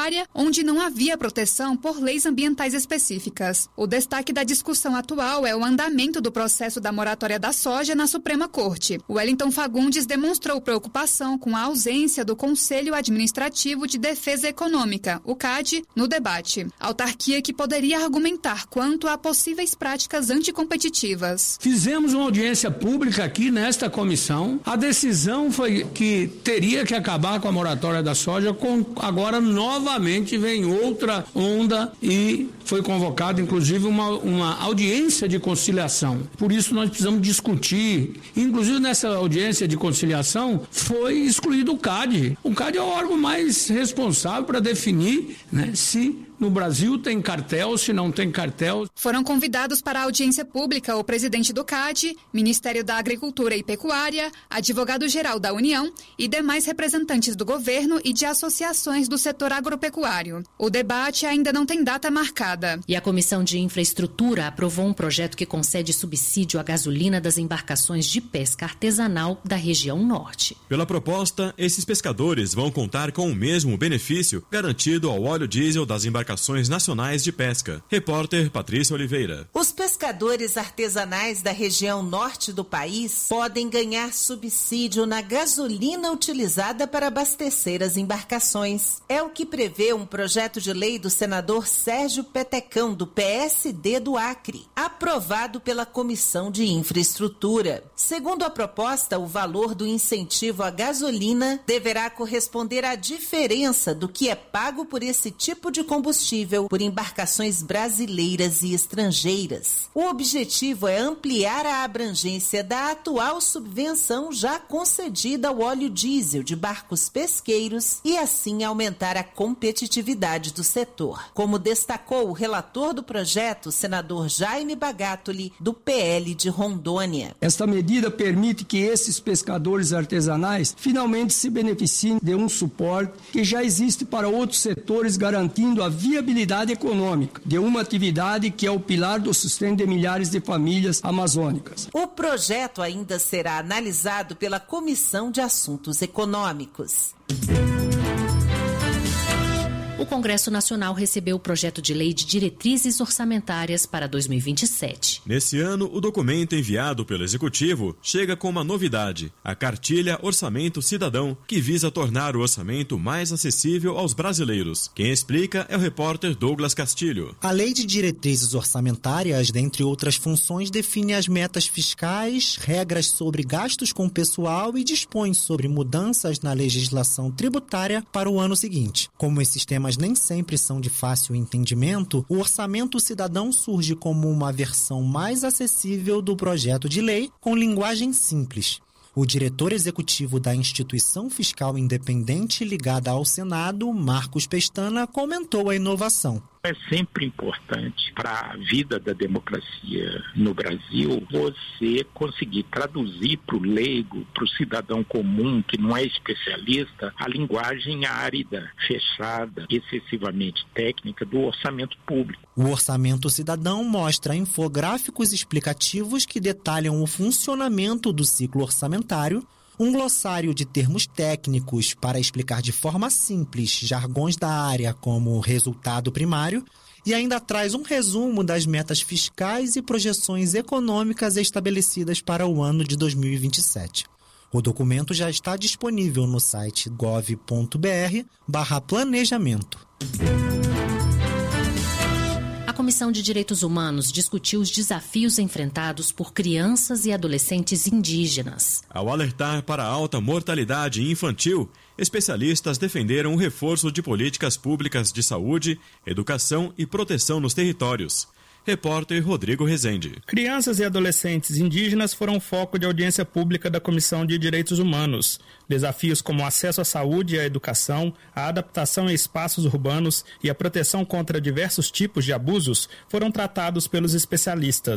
área onde não havia proteção por leis ambientais específicas. O destaque da discussão atual é o andamento do processo da moratória da soja na Suprema Corte. Wellington Fagundes demonstrou preocupação com a ausência do Conselho Administrativo de Defesa Econômica, o C A D, no debate. Autarquia que poderia argumentar quanto a possíveis práticas anticompetitivas. Fizemos uma audiência pública aqui nesta comissão. A decisão foi que teria que acabar com a moratória da soja, com, agora novamente vem outra onda e foi convocada inclusive uma, uma audiência de conciliação. Por isso nós precisamos discutir, inclusive nessa audiência de conciliação foi excluído o C A D. O C A D é o órgão mais responsável para definir, né, se no Brasil tem cartel, se não tem cartel. Foram convidados para a audiência pública o presidente do C A D, Ministério da Agricultura e Pecuária, advogado-geral da União e demais representantes do governo e de associações do setor agropecuário. O debate ainda não tem data marcada. E a Comissão de Infraestrutura aprovou um projeto que concede subsídio à gasolina das embarcações de pesca artesanal da região norte. Pela proposta, esses pescadores vão contar com o mesmo benefício garantido ao óleo diesel das embarcações nacionais de pesca. Repórter Patrícia Oliveira. Os pescadores artesanais da região norte do país podem ganhar subsídio na gasolina utilizada para abastecer as embarcações. É o que prevê um projeto de lei do senador Sérgio Petecão, do P S D do Acre, aprovado pela Comissão de Infraestrutura. Segundo a proposta, o valor do incentivo à gasolina deverá corresponder à diferença do que é pago por esse tipo de combustível por embarcações brasileiras e estrangeiras. O objetivo é ampliar a abrangência da atual subvenção já concedida ao óleo diesel de barcos pesqueiros e assim aumentar a competitividade do setor. Como destacou o relator do projeto, o senador Jaime Bagatoli, do P L de Rondônia. Esta medida permite que esses pescadores artesanais finalmente se beneficiem de um suporte que já existe para outros setores, garantindo a viabilidade econômica de uma atividade que é o pilar do sustento de milhares de famílias amazônicas. O projeto ainda será analisado pela Comissão de Assuntos Econômicos. O Congresso Nacional recebeu o projeto de lei de diretrizes orçamentárias para dois mil e vinte e sete. Nesse ano, o documento enviado pelo Executivo chega com uma novidade, a Cartilha Orçamento Cidadão, que visa tornar o orçamento mais acessível aos brasileiros. Quem explica é o repórter Douglas Castilho. A Lei de Diretrizes Orçamentárias, dentre outras funções, define as metas fiscais, regras sobre gastos com pessoal e dispõe sobre mudanças na legislação tributária para o ano seguinte. Como esses temas nem sempre são de fácil entendimento, o Orçamento Cidadão surge como uma versão mais acessível do projeto de lei, com linguagem simples. O diretor executivo da instituição fiscal independente ligada ao Senado, Marcos Pestana, comentou a inovação. É sempre importante para a vida da democracia no Brasil você conseguir traduzir para o leigo, para o cidadão comum que não é especialista, a linguagem árida, fechada, excessivamente técnica do orçamento público. O Orçamento Cidadão mostra infográficos explicativos que detalham o funcionamento do ciclo orçamentário, um glossário de termos técnicos para explicar de forma simples jargões da área como resultado primário e ainda traz um resumo das metas fiscais e projeções econômicas estabelecidas para o ano de dois mil e vinte e sete. O documento já está disponível no site gov ponto br barra planejamento. A Comissão de Direitos Humanos discutiu os desafios enfrentados por crianças e adolescentes indígenas. Ao alertar para a alta mortalidade infantil, especialistas defenderam o reforço de políticas públicas de saúde, educação e proteção nos territórios. Repórter Rodrigo Rezende. Crianças e adolescentes indígenas foram foco de audiência pública da Comissão de Direitos Humanos. Desafios como o acesso à saúde e à educação, a adaptação a espaços urbanos e a proteção contra diversos tipos de abusos foram tratados pelos especialistas.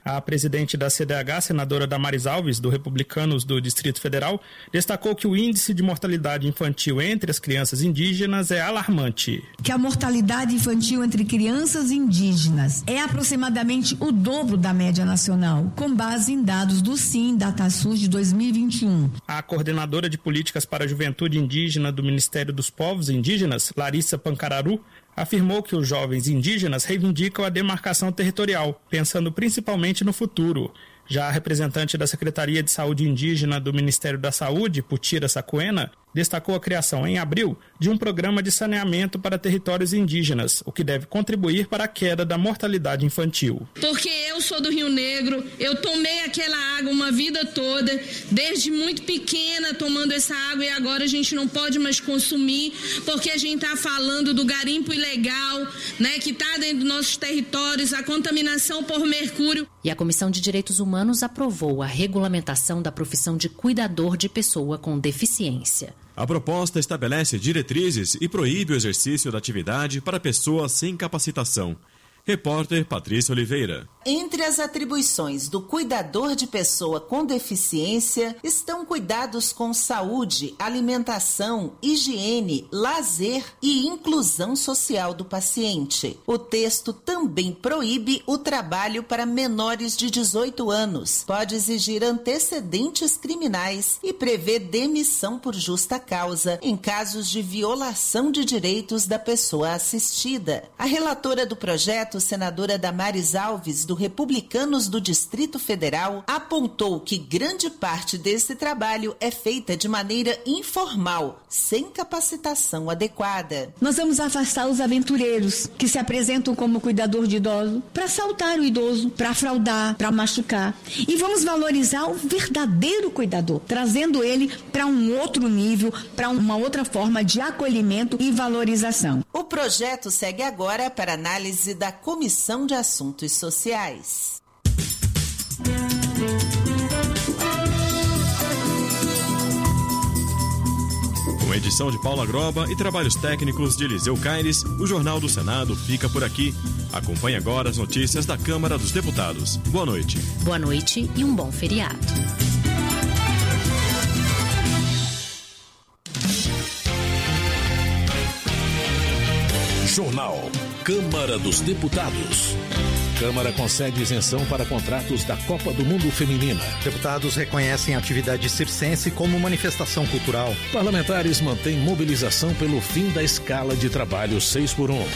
A presidente da C D H, senadora Damares Alves, do Republicanos do Distrito Federal, destacou que o índice de mortalidade infantil entre as crianças indígenas é alarmante. Que a mortalidade infantil entre crianças indígenas é aproximadamente o dobro da média nacional, com base em dados do Sim DataSUS de dois mil e vinte e um. A coordenadora de políticas para a juventude indígena do Ministério dos Povos Indígenas, Larissa Pancararu, afirmou que os jovens indígenas reivindicam a demarcação territorial, pensando principalmente no futuro. Já a representante da Secretaria de Saúde Indígena do Ministério da Saúde, Putira Sacuena, destacou a criação, em abril, de um programa de saneamento para territórios indígenas, o que deve contribuir para a queda da mortalidade infantil. Porque eu sou do Rio Negro, eu tomei aquela água uma vida toda, desde muito pequena tomando essa água, e agora a gente não pode mais consumir, porque a gente está falando do garimpo ilegal, né, que está dentro dos nossos territórios, a contaminação por mercúrio. E a Comissão de Direitos Humanos aprovou a regulamentação da profissão de cuidador de pessoa com deficiência. A proposta estabelece diretrizes e proíbe o exercício da atividade para pessoas sem capacitação. Repórter Patrícia Oliveira. Entre as atribuições do cuidador de pessoa com deficiência estão cuidados com saúde, alimentação, higiene, lazer e inclusão social do paciente. O texto também proíbe o trabalho para menores de dezoito anos, pode exigir antecedentes criminais e prevê demissão por justa causa em casos de violação de direitos da pessoa assistida. A relatora do projeto, senadora Damares Alves, do Republicanos do Distrito Federal, apontou que grande parte desse trabalho é feita de maneira informal, sem capacitação adequada. Nós vamos afastar os aventureiros que se apresentam como cuidador de idoso para assaltar o idoso, para fraudar, para machucar. E vamos valorizar o verdadeiro cuidador, trazendo ele para um outro nível, para uma outra forma de acolhimento e valorização. O projeto segue agora para análise da Comissão de Assuntos Sociais. Com edição de Paula Groba e trabalhos técnicos de Eliseu Caires, o Jornal do Senado fica por aqui. Acompanhe agora as notícias da Câmara dos Deputados. Boa noite. Boa noite e um bom feriado. Jornal Câmara dos Deputados. Câmara concede isenção para contratos da Copa do Mundo Feminina. Deputados reconhecem a atividade circense como manifestação cultural. Parlamentares mantêm mobilização pelo fim da escala de trabalho seis por um.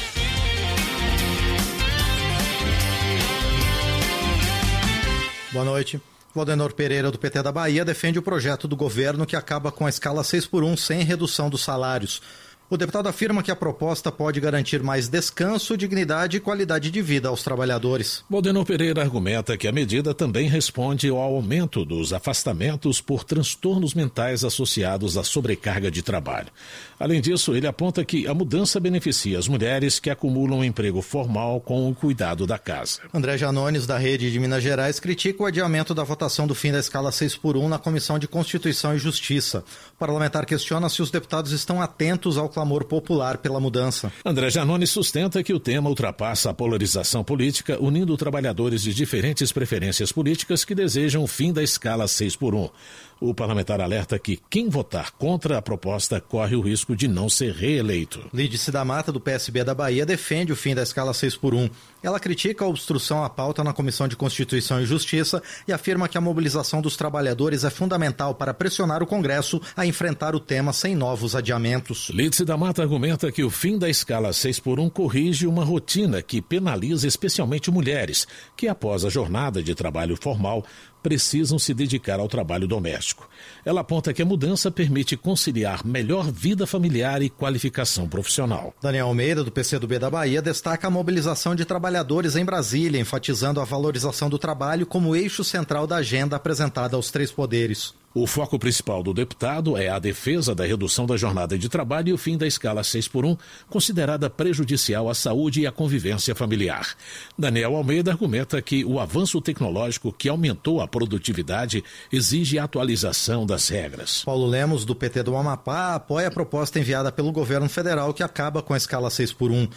Boa noite. Valdenor Pereira, do P T da Bahia, defende o projeto do governo que acaba com a escala seis por um sem redução dos salários. O deputado afirma que a proposta pode garantir mais descanso, dignidade e qualidade de vida aos trabalhadores. Valdenor Pereira argumenta que a medida também responde ao aumento dos afastamentos por transtornos mentais associados à sobrecarga de trabalho. Além disso, ele aponta que a mudança beneficia as mulheres que acumulam emprego formal com o cuidado da casa. André Janones, da Rede de Minas Gerais, critica o adiamento da votação do fim da escala seis por um na Comissão de Constituição e Justiça. O parlamentar questiona se os deputados estão atentos ao clamor popular pela mudança. André Janones sustenta que o tema ultrapassa a polarização política, unindo trabalhadores de diferentes preferências políticas que desejam o fim da escala seis por um. O parlamentar alerta que quem votar contra a proposta corre o risco de não ser reeleito. Lídice da Mata, do P S B da Bahia, defende o fim da escala seis por um. Ela critica a obstrução à pauta na Comissão de Constituição e Justiça e afirma que a mobilização dos trabalhadores é fundamental para pressionar o Congresso a enfrentar o tema sem novos adiamentos. Lídice da Mata argumenta que o fim da escala seis por um corrige uma rotina que penaliza especialmente mulheres, que após a jornada de trabalho formal precisam se dedicar ao trabalho doméstico. Ela aponta que a mudança permite conciliar melhor vida familiar e qualificação profissional. Daniel Almeida, do P C do B da Bahia, destaca a mobilização de trabalhadores em Brasília, enfatizando a valorização do trabalho como eixo central da agenda apresentada aos três poderes. O foco principal do deputado é a defesa da redução da jornada de trabalho e o fim da escala seis por um, considerada prejudicial à saúde e à convivência familiar. Daniel Almeida argumenta que o avanço tecnológico que aumentou a produtividade exige a atualização das regras. Paulo Lemos, do P T do Amapá, apoia a proposta enviada pelo governo federal que acaba com a escala seis por um.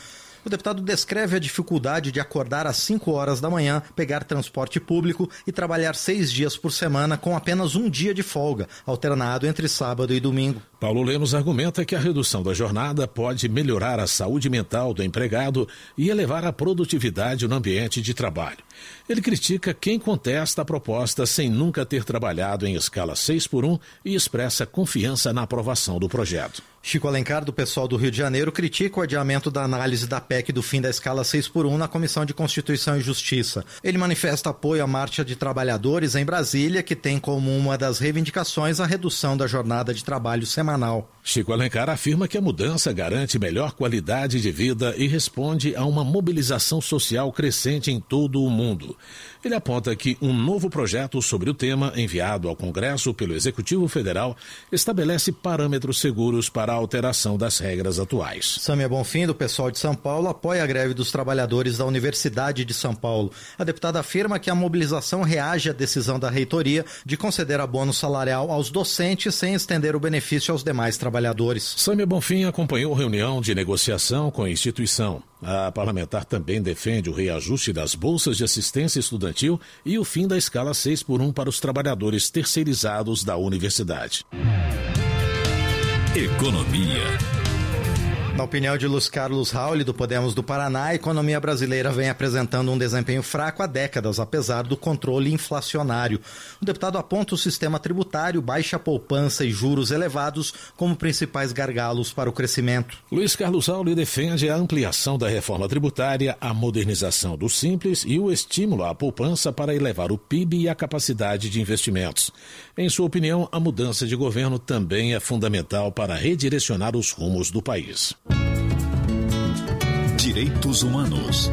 O deputado descreve a dificuldade de acordar às cinco horas da manhã, pegar transporte público e trabalhar seis dias por semana com apenas um dia de folga, alternado entre sábado e domingo. Paulo Lemos argumenta que a redução da jornada pode melhorar a saúde mental do empregado e elevar a produtividade no ambiente de trabalho. Ele critica quem contesta a proposta sem nunca ter trabalhado em escala seis por um e expressa confiança na aprovação do projeto. Chico Alencar, do PSOL do Rio de Janeiro, critica o adiamento da análise da P E C do fim da escala seis por um na Comissão de Constituição e Justiça. Ele manifesta apoio à Marcha de Trabalhadores em Brasília, que tem como uma das reivindicações a redução da jornada de trabalho semanal. Chico Alencar afirma que a mudança garante melhor qualidade de vida e responde a uma mobilização social crescente em todo o mundo. Ele aponta que um novo projeto sobre o tema, enviado ao Congresso pelo Executivo Federal, estabelece parâmetros seguros para a alteração das regras atuais. Sâmia Bonfim, do PSOL de São Paulo, apoia a greve dos trabalhadores da Universidade de São Paulo. A deputada afirma que a mobilização reage à decisão da reitoria de conceder abono salarial aos docentes sem estender o benefício aos demais trabalhadores. Sâmia Bonfim acompanhou reunião de negociação com a instituição. A parlamentar também defende o reajuste das bolsas de assistência estudantil e o fim da escala seis por um para os trabalhadores terceirizados da universidade. Economia. Na opinião de Luiz Carlos Rauli, do Podemos do Paraná, a economia brasileira vem apresentando um desempenho fraco há décadas, apesar do controle inflacionário. O deputado aponta o sistema tributário, baixa poupança e juros elevados como principais gargalos para o crescimento. Luiz Carlos Rauli defende a ampliação da reforma tributária, a modernização do Simples e o estímulo à poupança para elevar o P I B e a capacidade de investimentos. Em sua opinião, a mudança de governo também é fundamental para redirecionar os rumos do país. Direitos humanos.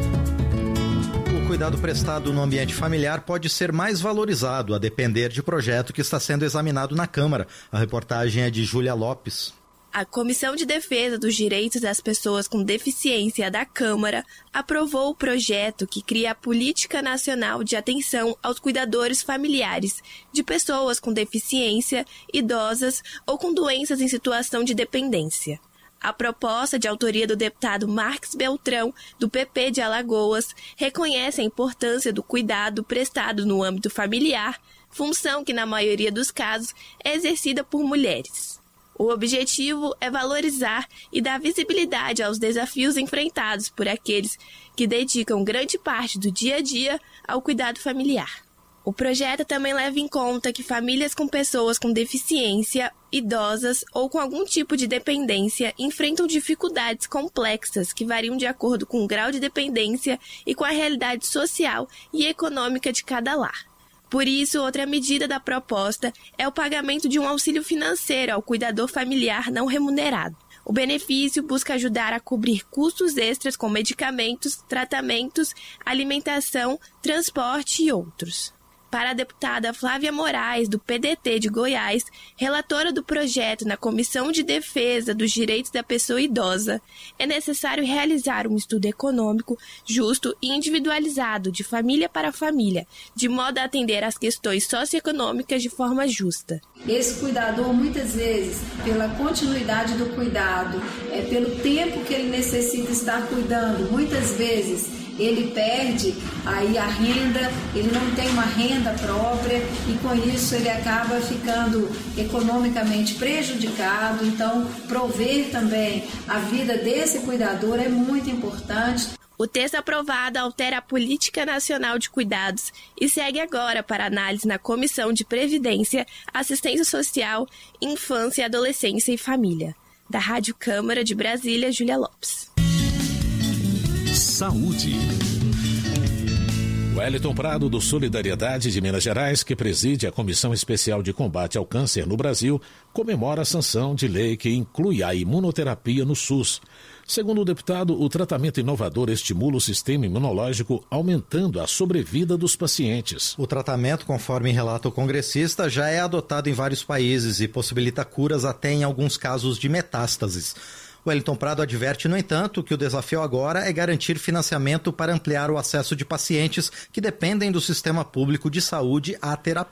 O cuidado prestado no ambiente familiar pode ser mais valorizado, a depender de projeto que está sendo examinado na Câmara. A reportagem é de Júlia Lopes. A Comissão de Defesa dos Direitos das Pessoas com Deficiência da Câmara aprovou o projeto que cria a Política Nacional de Atenção aos Cuidadores Familiares de pessoas com deficiência, idosas ou com doenças em situação de dependência. A proposta, de autoria do deputado Marques Beltrão, do P P de Alagoas, reconhece a importância do cuidado prestado no âmbito familiar, função que, na maioria dos casos, é exercida por mulheres. O objetivo é valorizar e dar visibilidade aos desafios enfrentados por aqueles que dedicam grande parte do dia a dia ao cuidado familiar. O projeto também leva em conta que famílias com pessoas com deficiência, idosas ou com algum tipo de dependência enfrentam dificuldades complexas que variam de acordo com o grau de dependência e com a realidade social e econômica de cada lar. Por isso, outra medida da proposta é o pagamento de um auxílio financeiro ao cuidador familiar não remunerado. O benefício busca ajudar a cobrir custos extras com medicamentos, tratamentos, alimentação, transporte e outros. Para a deputada Flávia Moraes, do P D T de Goiás, relatora do projeto na Comissão de Defesa dos Direitos da Pessoa Idosa, é necessário realizar um estudo econômico justo e individualizado de família para família, de modo a atender às questões socioeconômicas de forma justa. Esse cuidador, muitas vezes, pela continuidade do cuidado, é, pelo tempo que ele necessita estar cuidando, muitas vezes ele perde aí a renda, ele não tem uma renda própria e com isso ele acaba ficando economicamente prejudicado. Então, prover também a vida desse cuidador é muito importante. O texto aprovado altera a Política Nacional de Cuidados e segue agora para análise na Comissão de Previdência, Assistência Social, Infância, Adolescência e Família. Da Rádio Câmara de Brasília, Júlia Lopes. Saúde. Wellington Prado, do Solidariedade de Minas Gerais, que preside a Comissão Especial de Combate ao Câncer no Brasil, comemora a sanção de lei que inclui a imunoterapia no SUS. Segundo o deputado, o tratamento inovador estimula o sistema imunológico, aumentando a sobrevida dos pacientes. O tratamento, conforme relata o congressista, já é adotado em vários países e possibilita curas até em alguns casos de metástases. Wellington Prado adverte, no entanto, que o desafio agora é garantir financiamento para ampliar o acesso de pacientes que dependem do sistema público de saúde à terapia.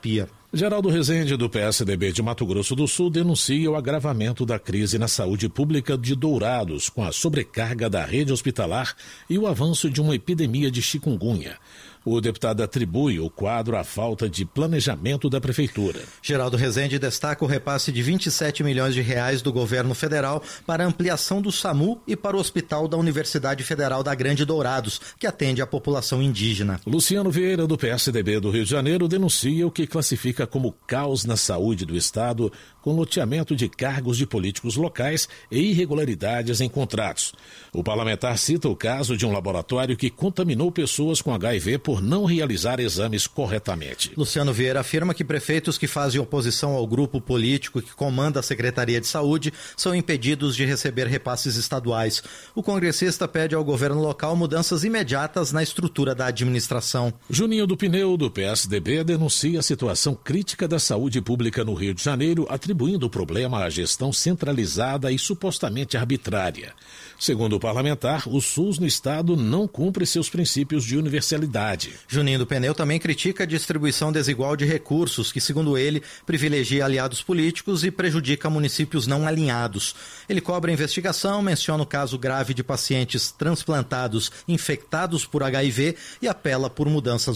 Geraldo Rezende, do P S D B de Mato Grosso do Sul, denuncia o agravamento da crise na saúde pública de Dourados, com a sobrecarga da rede hospitalar e o avanço de uma epidemia de chikungunya. O deputado atribui o quadro à falta de planejamento da prefeitura. Geraldo Rezende destaca o repasse de vinte e sete milhões de reais do governo federal para a ampliação do SAMU e para o Hospital da Universidade Federal da Grande Dourados, que atende a população indígena. Luciano Vieira, do P S D B do Rio de Janeiro, denuncia o que classifica como caos na saúde do Estado, com loteamento de cargos de políticos locais e irregularidades em contratos. O parlamentar cita o caso de um laboratório que contaminou pessoas com H I V por não realizar exames corretamente. Luciano Vieira afirma que prefeitos que fazem oposição ao grupo político que comanda a Secretaria de Saúde são impedidos de receber repasses estaduais. O congressista pede ao governo local mudanças imediatas na estrutura da administração. Juninho do Pneu, do P S D B, denuncia a situação crítica da saúde pública no Rio de Janeiro, atribuindo o problema à gestão centralizada e supostamente arbitrária. Segundo o parlamentar, o SUS no estado não cumpre seus princípios de universalidade. Juninho do Pneu também critica a distribuição desigual de recursos, que, segundo ele, privilegia aliados políticos e prejudica municípios não alinhados. Ele cobra a investigação, menciona o caso grave de pacientes transplantados infectados por H I V e apela por mudanças